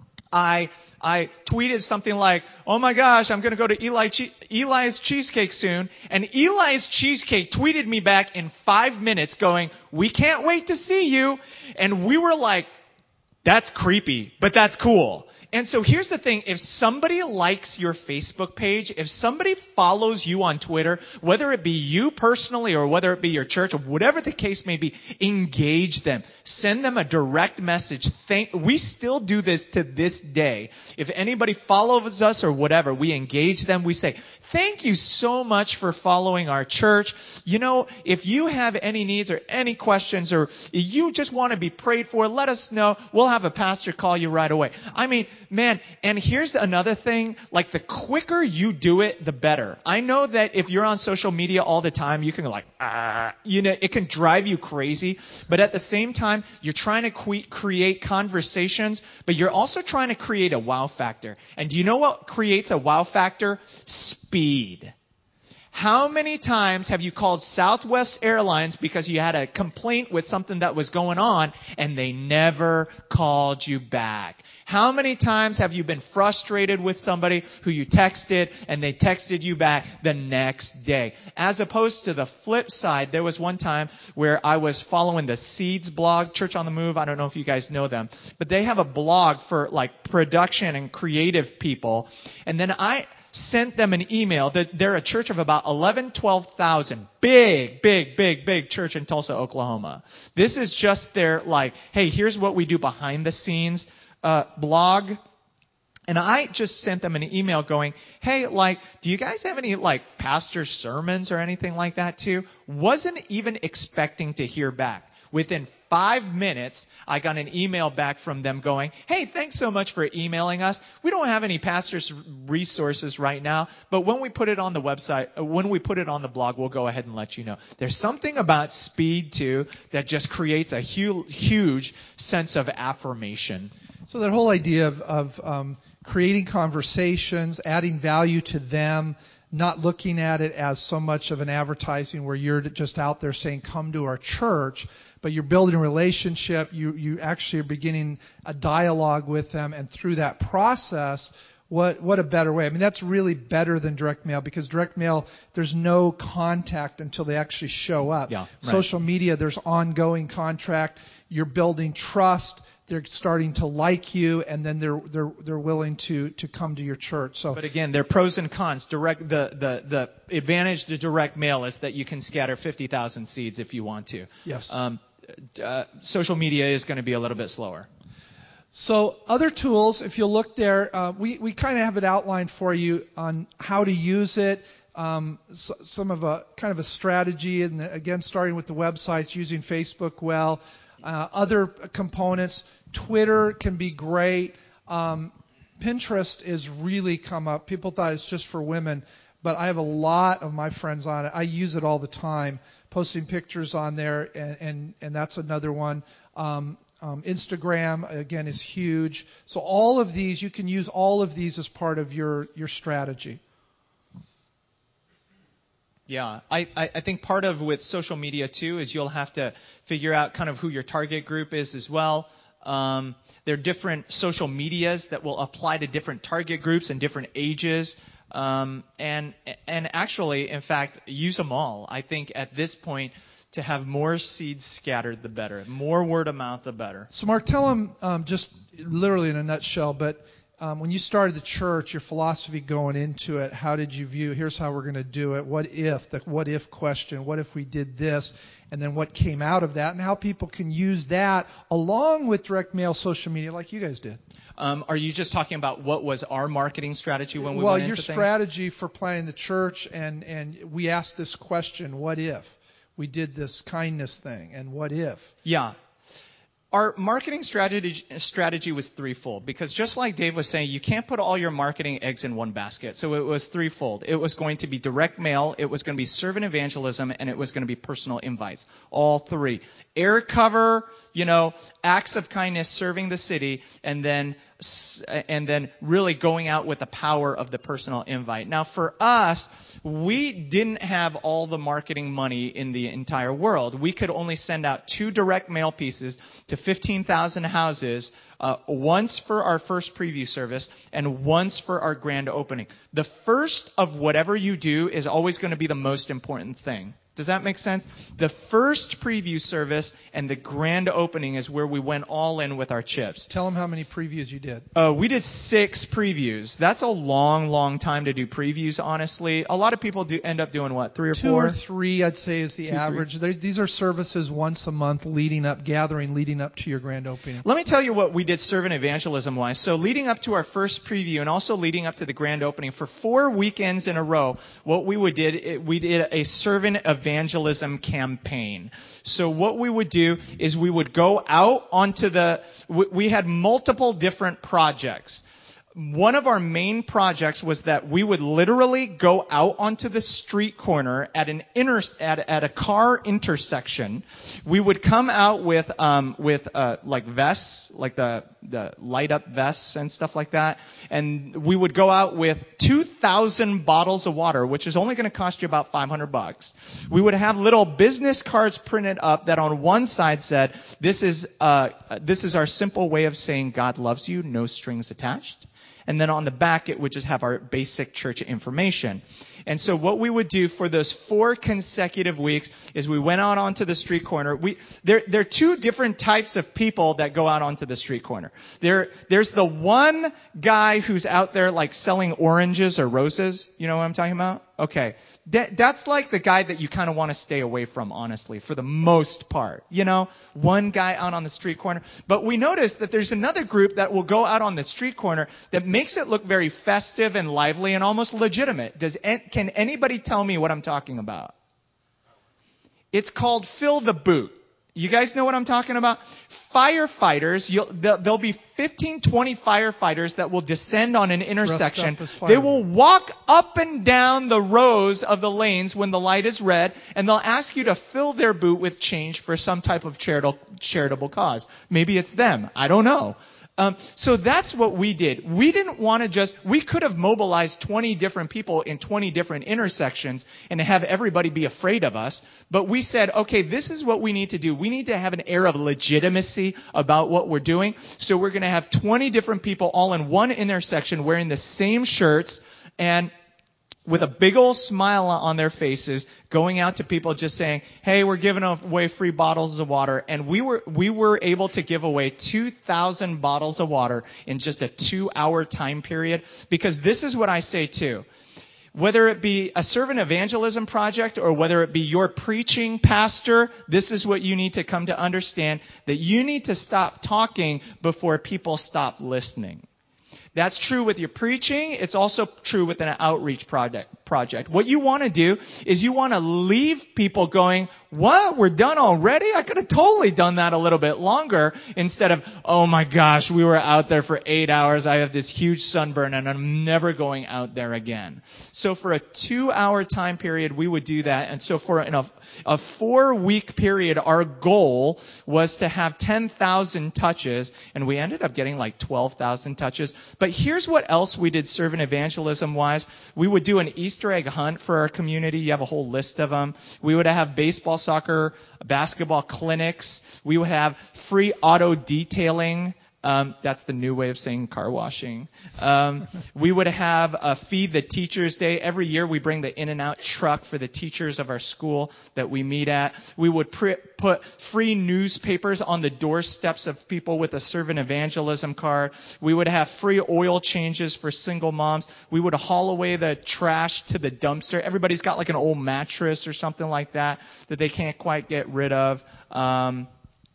I I tweeted something like, "Oh my gosh, I'm going to go to Eli che- Eli's Cheesecake soon." And Eli's Cheesecake tweeted me back in five minutes going, "We can't wait to see you." And we were like, that's creepy, but that's cool. And so here's the thing. If somebody likes your Facebook page, if somebody follows you on Twitter, whether it be you personally or whether it be your church or whatever the case may be, engage them. Send them a direct message. Thank, we still do this to this day. If anybody follows us or whatever, we engage them. We say, "Thank you so much for following our church. You know, if you have any needs or any questions or you just want to be prayed for, let us know. We'll have a pastor call you right away." I mean, man, and here's another thing. Like, the quicker you do it, the better. I know that if you're on social media all the time, you can like, ah, you know, it can drive you crazy. But at the same time, you're trying to que- create conversations, but you're also trying to create a wow factor. And do you know what creates a wow factor? Speed. How many times have you called Southwest Airlines because you had a complaint with something that was going on and they never called you back? How many times have you been frustrated with somebody who you texted and they texted you back the next day? As opposed to the flip side, there was one time where I was following the Seeds blog, Church on the Move. I don't know if you guys know them, but they have a blog for like production and creative people. And then I sent them an email that they're a church of about eleven, twelve thousand. Big, big, big, big church in Tulsa, Oklahoma. This is just their like, hey, here's what we do behind the scenes uh, blog. And I just sent them an email going, hey, like, do you guys have any like pastor sermons or anything like that too? Wasn't even expecting to hear back. Within five minutes, I got an email back from them going, hey, thanks so much for emailing us. We don't have any pastor's resources right now, but when we put it on the website, when we put it on the blog, we'll go ahead and let you know. There's something about speed, too, that just creates a huge, huge sense of affirmation. So that whole idea of, of um, creating conversations, adding value to them, not looking at it as so much of an advertising where you're just out there saying, come to our church, but you're building a relationship, you, you actually are beginning a dialogue with them, and through that process, what, what a better way. I mean, that's really better than direct mail, because direct mail, there's no contact until they actually show up. Yeah, right. Social media, there's ongoing contact, you're building trust, they're starting to like you, and then they're they're they're willing to to come to your church. So, but again, there are pros and cons. Direct the the the advantage to direct mail is that you can scatter fifty thousand seeds if you want to. Yes. Um, uh, social media is going to be a little bit slower. So other tools, if you look there, uh, we we kind of have it outlined for you on how to use it. Um, so, some of a kind of a strategy, and again, starting with the websites, using Facebook well. Uh, other components, Twitter can be great. Um, Pinterest is really come up. People thought it's just for women, but I have a lot of my friends on it. I use it all the time, posting pictures on there, and, and, and that's another one. Um, um, Instagram, again, is huge. So all of these, you can use all of these as part of your, your strategy. Yeah, I, I think part of with social media too is you'll have to figure out kind of who your target group is as well. Um, there are different social medias that will apply to different target groups and different ages. Um, and and actually, in fact, use them all. I think at this point, to have more seeds scattered, the better. More word of mouth, the better. So, Mark, tell them um, just literally in a nutshell, but um, when you started the church, your philosophy going into it, how did you view, here's how we're going to do it, what if, the what if question, what if we did this, and then what came out of that, and how people can use that along with direct mail, social media, like you guys did. Um, are you just talking about what was our marketing strategy when we well, went into your things? strategy for planning the church, and, and we asked this question, what if we did this kindness thing, and what if? Yeah. Our marketing strategy strategy was threefold, because just like Dave was saying, you can't put all your marketing eggs in one basket. So it was threefold. It was going to be direct mail, it was going to be servant evangelism, and it was going to be personal invites. All three. Air cover, you know, acts of kindness, serving the city, and then and then really going out with the power of the personal invite. Now, for us, we didn't have all the marketing money in the entire world. We could only send out two direct mail pieces to fifteen thousand houses, uh, once for our first preview service and once for our grand opening. The first of whatever you do is always going to be the most important thing. Does that make sense? The first preview service and the grand opening is where we went all in with our chips. Tell them how many previews you did. Uh, we did six previews. That's a long, long time to do previews, honestly. A lot of people do end up doing what, three or Two four? Two or three, I'd say, is the Two, average. There, these are services once a month leading up, gathering leading up to your grand opening. Let me tell you what we did servant evangelism-wise. So leading up to our first preview and also leading up to the grand opening, for four weekends in a row, what we would did, we did a servant evangelism evangelism campaign. So what we would do is we would go out onto the, we, we had multiple different projects. One of our main projects was that we would literally go out onto the street corner at an inter, at, at a car intersection. We would come out with um with uh like vests, like the the light up vests and stuff like that, and we would go out with two thousand bottles of water, which is only going to cost you about five hundred bucks. We would have little business cards printed up that on one side said, "This is uh this is our simple way of saying God loves you, no strings attached." And then on the back, it would just have our basic church information. And so what we would do for those four consecutive weeks is we went out onto the street corner. We there there are two different types of people that go out onto the street corner. There there's the one guy who's out there like selling oranges or roses. You know what I'm talking about? Okay. That, that's like the guy that you kind of want to stay away from, honestly, for the most part. You know, one guy out on the street corner. But we noticed that there's another group that will go out on the street corner that makes it look very festive and lively and almost legitimate. Does can anybody tell me what I'm talking about? It's called Fill the Boot. You guys know what I'm talking about? Firefighters, you'll, there'll be fifteen, twenty firefighters that will descend on an intersection. They will walk up and down the rows of the lanes when the light is red, and they'll ask you to fill their boot with change for some type of charitable, charitable cause. Maybe it's them. I don't know. Um, so that's what we did. We didn't want to just, we could have mobilized twenty different people in twenty different intersections and have everybody be afraid of us. But we said, okay, this is what we need to do. We need to have an air of legitimacy about what we're doing. So we're going to have twenty different people all in one intersection wearing the same shirts and with a big old smile on their faces, going out to people just saying, hey, we're giving away free bottles of water. And we were we were able to give away two thousand bottles of water in just a two-hour time period. Because this is what I say, too. Whether it be a servant evangelism project or whether it be your preaching pastor, this is what you need to come to understand, that you need to stop talking before people stop listening. That's true with your preaching. It's also true with an outreach project. project. What you want to do is you want to leave people going, what? We're done already? I could have totally done that a little bit longer instead of, oh my gosh, we were out there for eight hours. I have this huge sunburn and I'm never going out there again. So for a two-hour time period, we would do that. And so for in a, a four-week period, our goal was to have ten thousand touches, and we ended up getting like twelve thousand touches. But here's what else we did servant evangelism-wise. We would do an Easter egg hunt for our community. You have a whole list of them. We would have baseball, soccer, basketball clinics. We would have free auto detailing Um, that's the new way of saying car washing. Um, we would have a Feed the Teachers Day. Every year we bring the In-N-Out truck for the teachers of our school that we meet at. We would pre- put free newspapers on the doorsteps of people with a servant evangelism card. We would have free oil changes for single moms. We would haul away the trash to the dumpster. Everybody's got like an old mattress or something like that that they can't quite get rid of. Um,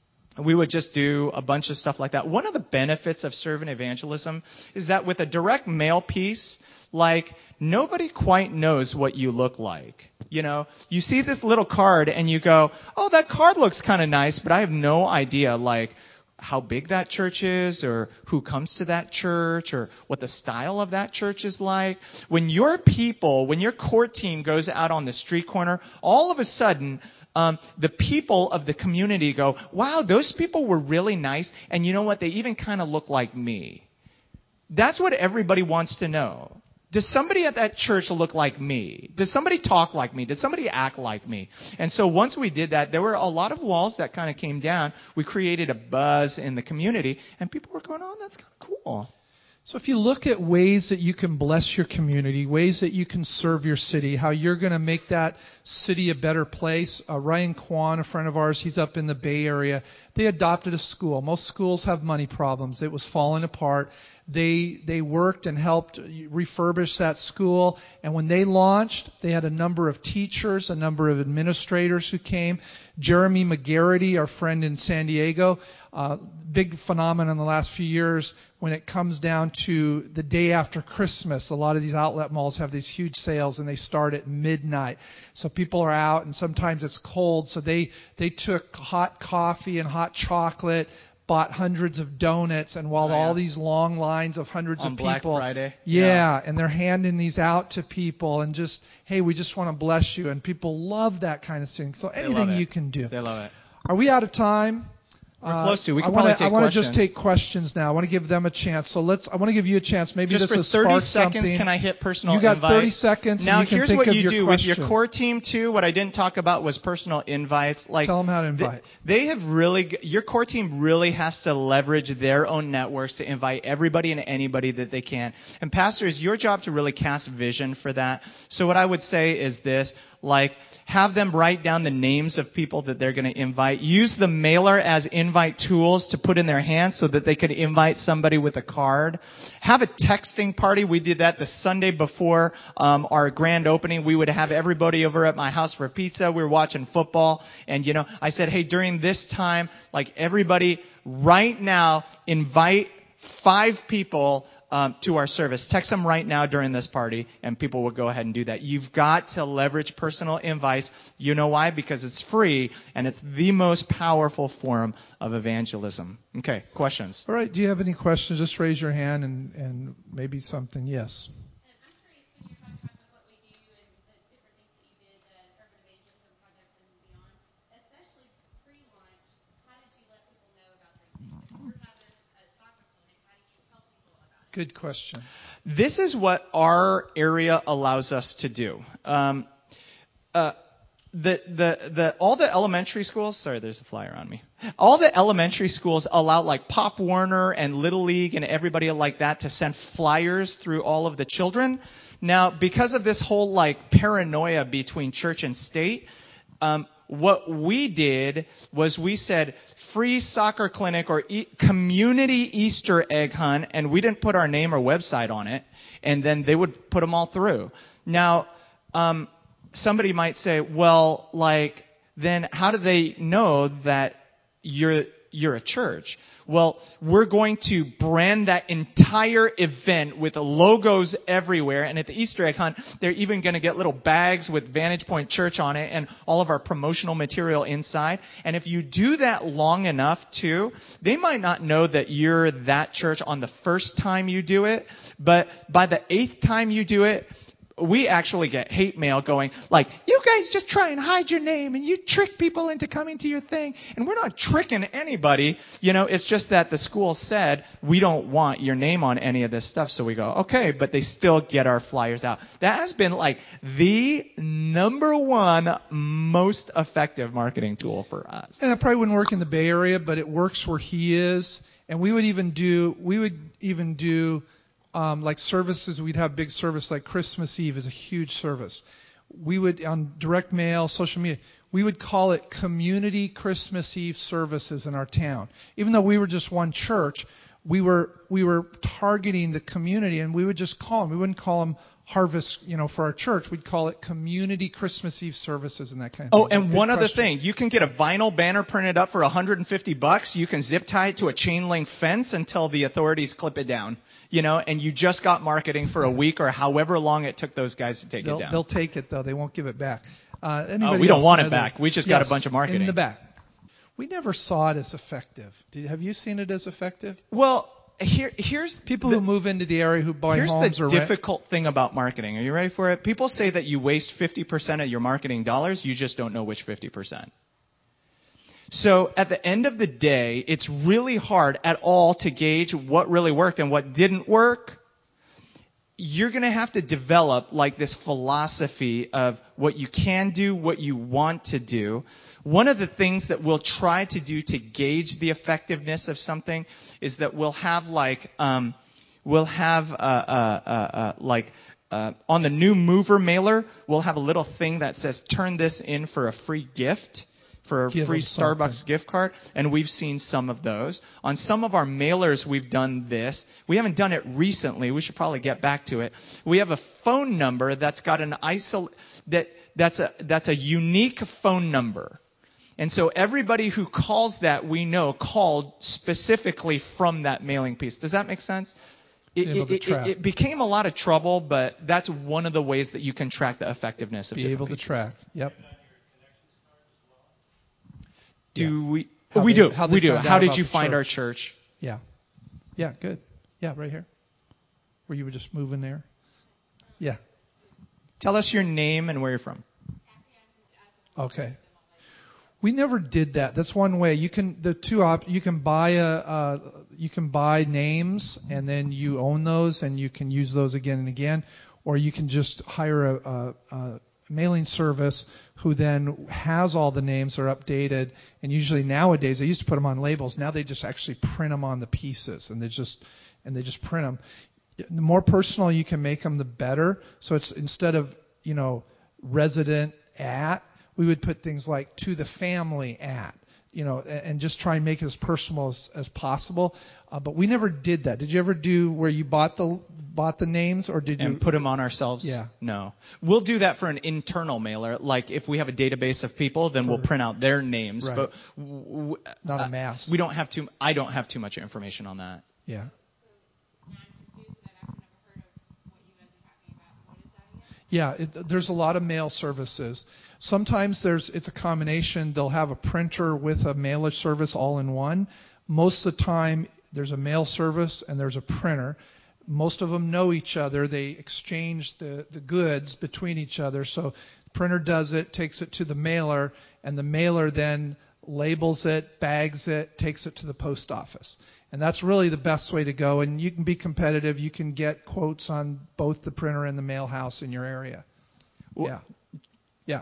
We would just do a bunch of stuff like that. One of the benefits of servant evangelism is that with a direct mail piece, like, nobody quite knows what you look like. You know, you see this little card and you go, oh, that card looks kind of nice, but I have no idea, like, how big that church is or who comes to that church or what the style of that church is like. When your people, when your core team goes out on the street corner, all of a sudden, Um, the people of the community go, wow, those people were really nice. And you know what? They even kind of look like me. That's what everybody wants to know. Does somebody at that church look like me? Does somebody talk like me? Does somebody act like me? And so once we did that, there were a lot of walls that kind of came down. We created a buzz in the community, and people were going, oh, that's kind of cool. So if you look at ways that you can bless your community, ways that you can serve your city, how you're going to make that city a better place. Uh, Ryan Kwan, a friend of ours, he's up in the Bay Area. They adopted a school. Most schools have money problems. It was falling apart. They they worked and helped refurbish that school. And when they launched, they had a number of teachers, a number of administrators who came. Jeremy McGarity, our friend in San Diego, uh, big phenomenon in the last few years when it comes down to the day after Christmas. A lot of these outlet malls have these huge sales and they start at midnight. So people are out and sometimes it's cold. So they, they took hot coffee and hot chocolate, bought hundreds of donuts, and while Oh, yeah. all these long lines of hundreds On of Black people, Friday. yeah, Yeah. and they're handing these out to people and just, hey, we just want to bless you, and people love that kind of thing. So love anything it. you can do. They love it. Are we out of time? We're close to. We can I wanna, probably take I want to questions. just take questions now. I want to give them a chance. So let's. I want to give you a chance. Maybe Just this for will thirty spark seconds, something. can I hit personal You got invite? thirty seconds. Now, and you can here's think what of you your do question. with your core team too. What I didn't talk about was personal invites. Like, Tell them how to th- invite. They have really. g- Your core team really has to leverage their own networks to invite everybody and anybody that they can. And pastor, it's your job to really cast vision for that. So what I would say is this: like, have them write down the names of people that they're going to invite. Use the mailer as invite tools to put in their hands so that they could invite somebody with a card. Have a texting party. We did that the Sunday before um, our grand opening. We would have everybody over at my house for pizza. We were watching football. And, you know, I said, hey, during this time, like, everybody right now, invite five people um, to our service. Text them right now during this party, and people will go ahead and do that. You've got to leverage personal invites. You know why? Because it's free, and it's the most powerful form of evangelism. Okay, questions? All right. Do you have any questions? Just raise your hand and, and maybe something. Yes. I'm curious when you're talking about what we do and the different things that you did, the servant evangelism project and beyond, especially pre-launch, how did you let people know about those things? If you're having a soccer clinic, how do you tell people about it? Good question. This is what our area allows us to do. Um, uh, the, the, the, all the elementary schools, sorry, there's a flyer on me. All the elementary schools allow like Pop Warner and Little League and everybody like that to send flyers through all of the children. Now, because of this whole like paranoia between church and state, um, what we did was we said free soccer clinic or e- community Easter egg hunt, and we didn't put our name or website on it, and then they would put them all through. Now, um, somebody might say, well, like, then how do they know that you're you're a church? Well, we're going to brand that entire event with logos everywhere. And at the Easter egg hunt, they're even going to get little bags with Vantage Point Church on it and all of our promotional material inside. And if you do that long enough too, they might not know that you're that church on the first time you do it, but by the eighth time you do it, we actually get hate mail going like, you guys just try and hide your name and you trick people into coming to your thing. And we're not tricking anybody. You know, it's just that the school said, we don't want your name on any of this stuff. So we go, okay, but they still get our flyers out. That has been like the number one most effective marketing tool for us. And that probably wouldn't work in the Bay Area, but it works where he is. And we would even do we would even do um, like services. We'd have big service like Christmas Eve is a huge service. We would on direct mail, social media. We would call it community Christmas Eve services in our town. Even though we were just one church, we were we were targeting the community, and we would just call them. We wouldn't call them harvest, you know, for our church. We'd call it community Christmas Eve services and that kind of Oh, thing. and Good one other question. thing, you can get a vinyl banner printed up for one hundred fifty bucks. You can zip tie it to a chain link fence until the authorities clip it down. You know, and you just got marketing for a week or however long it took those guys to take They'll, it down. they'll take it though. They won't give it back. Uh, Oh, anybody we don't else want know it that? back. We just got a Yes, bunch of marketing. in the back. We never saw it as effective. Did, have you seen it as effective? Well, here, here's People the, who move into the area who buy here's homes the or rent. difficult thing about marketing. Are you ready for it? People say that you waste fifty percent of your marketing dollars. You just don't know which fifty percent. So at the end of the day, it's really hard at all to gauge what really worked and what didn't work. You're going to have to develop like this philosophy of what you can do, what you want to do. One of the things that we'll try to do to gauge the effectiveness of something is that we'll have like, um, we'll have, uh, uh, uh, uh like, uh, on the new mover mailer, we'll have a little thing that says, turn this in for a free gift. For a Give free them something. Starbucks gift card, and we've seen some of those. On some of our mailers, we've done this. We haven't done it recently. We should probably get back to it. We have a phone number that's got an isol that that's a that's a unique phone number, and so everybody who calls that we know called specifically from that mailing piece. Does that make sense? It, Be able to it, it, track. it became a lot of trouble, but that's one of the ways that you can track the effectiveness of Be different able to pieces. track. Yep. Do we? How we they- do. how they We do. found How out did about you the find our church. church? Yeah. Yeah, good. Yeah, right here. Where you were just moving there. Yeah. Tell us your name and where you're from. Okay. We never did that. That's one way. You can the two op you can buy a uh, you can buy names and then you own those and you can use those again and again, or you can just hire a, a, a mailing service who then has all the names that are updated. And usually nowadays they used to put them on labels. Now they just actually print them on the pieces and they just and they just print them. The more personal you can make them, the better. So it's instead of you know resident at. We would put things like to the family at, you know, and, and just try and make it as personal as, as possible. Uh, but we never did that. Did you ever do where you bought the bought the names, or did you And put them on ourselves? Yeah. No. We'll do that for an internal mailer. Like if we have a database of people, then we'll For- print out their names. Right. But w- w- Not a uh, mass. We don't have too. I don't have too much information on that. Yeah. I'm confused because I've actually never heard of what you guys are talking about. What is that again? Yeah, it, there's a lot of mail services. Sometimes there's it's a combination. They'll have a printer with a mailer service all in one. Most of the time, there's a mail service and there's a printer. Most of them know each other. They exchange the, the goods between each other. So the printer does it, takes it to the mailer, and the mailer then labels it, bags it, takes it to the post office. And that's really the best way to go. And you can be competitive. You can get quotes on both the printer and the mail house in your area. Yeah. Yeah.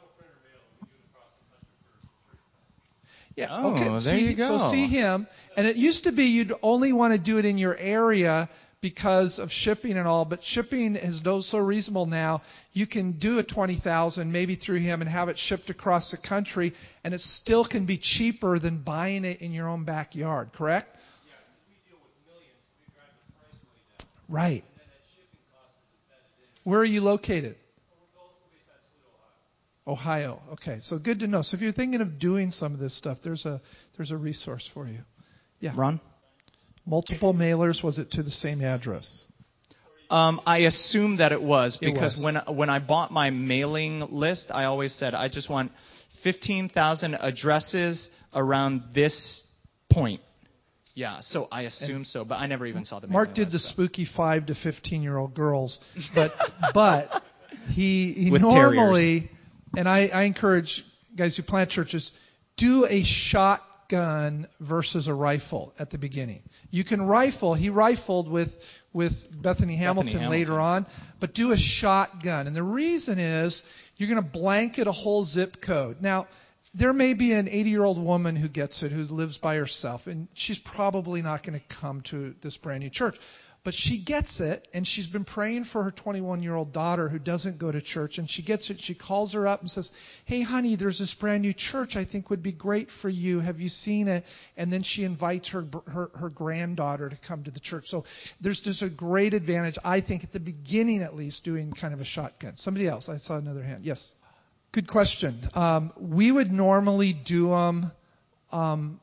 Yeah. Oh, okay. there see, you go. So see him. And it used to be you'd only want to do it in your area because of shipping and all, but shipping is no so reasonable now. You can do a twenty thousand maybe through him and have it shipped across the country, and it still can be cheaper than buying it in your own backyard, correct? Yeah, because we deal with millions, so we drive the price way down. Right. And then that shipping cost is embedded in. Where are you located? We're both based out of Toledo, Ohio. Ohio. Okay, so good to know. So if you're thinking of doing some of this stuff, there's a there's a resource for you. Yeah. Ron? Multiple mailers, was it to the same address? Um, I assume that it was It because was. when when I bought my mailing list, I always said I just want fifteen thousand addresses around this point. Yeah, so I assume so, but I never even saw the mailing Mark did the list, so. spooky five to fifteen year old girls, but but he he With normally, and I, I encourage guys who plant churches, do a shotgun versus a rifle at the beginning. You can rifle. He rifled with with Bethany Hamilton, Hamilton. later on, but do a shotgun. And the reason is you're going to blanket a whole zip code. Now, There may be an eighty-year-old woman who gets it, who lives by herself, and she's probably not going to come to this brand new church. But she gets it, and she's been praying for her twenty-one-year-old daughter who doesn't go to church, and she gets it. She calls her up and says, "Hey, honey, there's this brand new church I think would be great for you. Have you seen it?" And then she invites her her, her granddaughter to come to the church. So there's just a great advantage, I think, at the beginning at least, doing kind of a shotgun. Somebody else. I saw another hand. Yes. Good question. Um, we would normally do them um,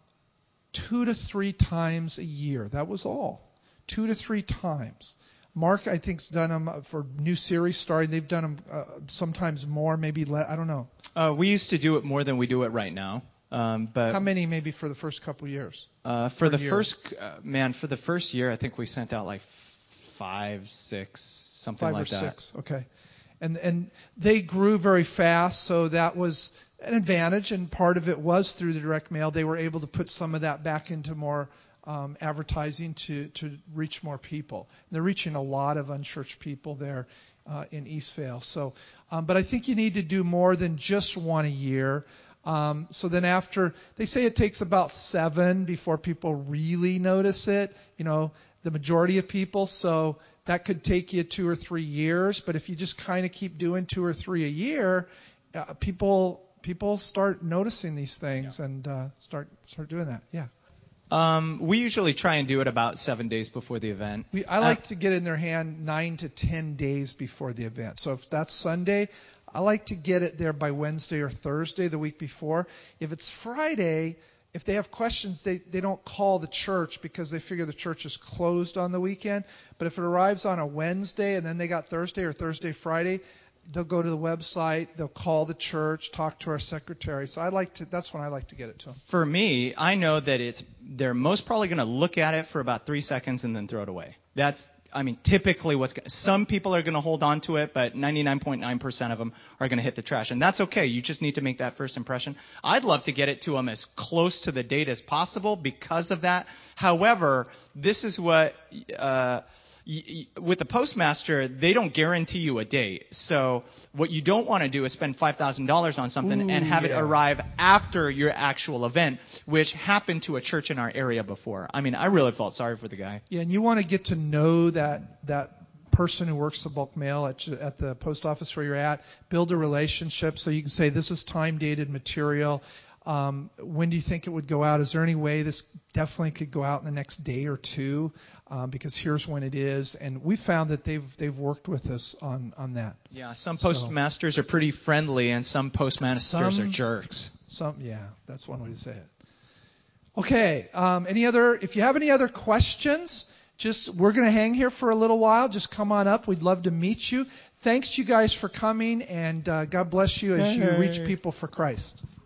two to three times a year. That was all. Two to three times. Mark, I think, has done them for new series starting. They've done them uh, sometimes more, maybe less. I don't know. Uh, we used to do it more than we do it right now. Um, but how many maybe for the first couple of years? Uh, for the year? first, uh, man, for the first year, I think we sent out like five, six, something five like or that. Six, okay. And and they grew very fast, so that was an advantage. And part of it was through the direct mail. They were able to put some of that back into more Um, advertising to, to reach more people. And they're reaching a lot of unchurched people there uh, in Eastvale. So, um, but I think you need to do more than just one a year. Um, so then after, they say it takes about seven before people really notice it, you know, the majority of people. So that could take you two or three years. But if you just kind of keep doing two or three a year, uh, people people start noticing these things yeah. and uh, start start doing that. Yeah. Um, we usually try and do it about seven days before the event. We, I like uh, to get in their hand nine to ten days before the event. So if that's Sunday, I like to get it there by Wednesday or Thursday the week before. If it's Friday, if they have questions, they, they don't call the church because they figure the church is closed on the weekend. But if it arrives on a Wednesday and then they got Thursday or Thursday, Friday, they'll go to the website, they'll call the church, talk to our secretary. So I like to, that's when I like to get it to them. For me, I know that it's, they're most probably going to look at it for about three seconds and then throw it away. That's, I mean, typically what's, some people are going to hold on to it, but ninety-nine point nine percent of them are going to hit the trash. And that's okay. You just need to make that first impression. I'd love to get it to them as close to the date as possible because of that. However, this is what, uh, with the postmaster, they don't guarantee you a date. So what you don't want to do is spend five thousand dollars on something Ooh, and have yeah. it arrive after your actual event, which happened to a church in our area before. I mean, I really felt sorry for the guy. Yeah, and you want to get to know that that person who works the bulk mail at, at the post office where you're at, build a relationship so you can say, this is time-dated material. Um, when do you think it would go out? Is there any way this definitely could go out in the next day or two? Um, because here's when it is, and we found that they've they've worked with us on, on that. Yeah, some postmasters so, are pretty friendly, and some postmasters some, are jerks. Some, yeah, that's one way to say it. Okay, um, any other? If you have any other questions, just we're going to hang here for a little while. Just come on up. We'd love to meet you. Thanks, you guys, for coming, and uh, God bless you as you reach people for Christ.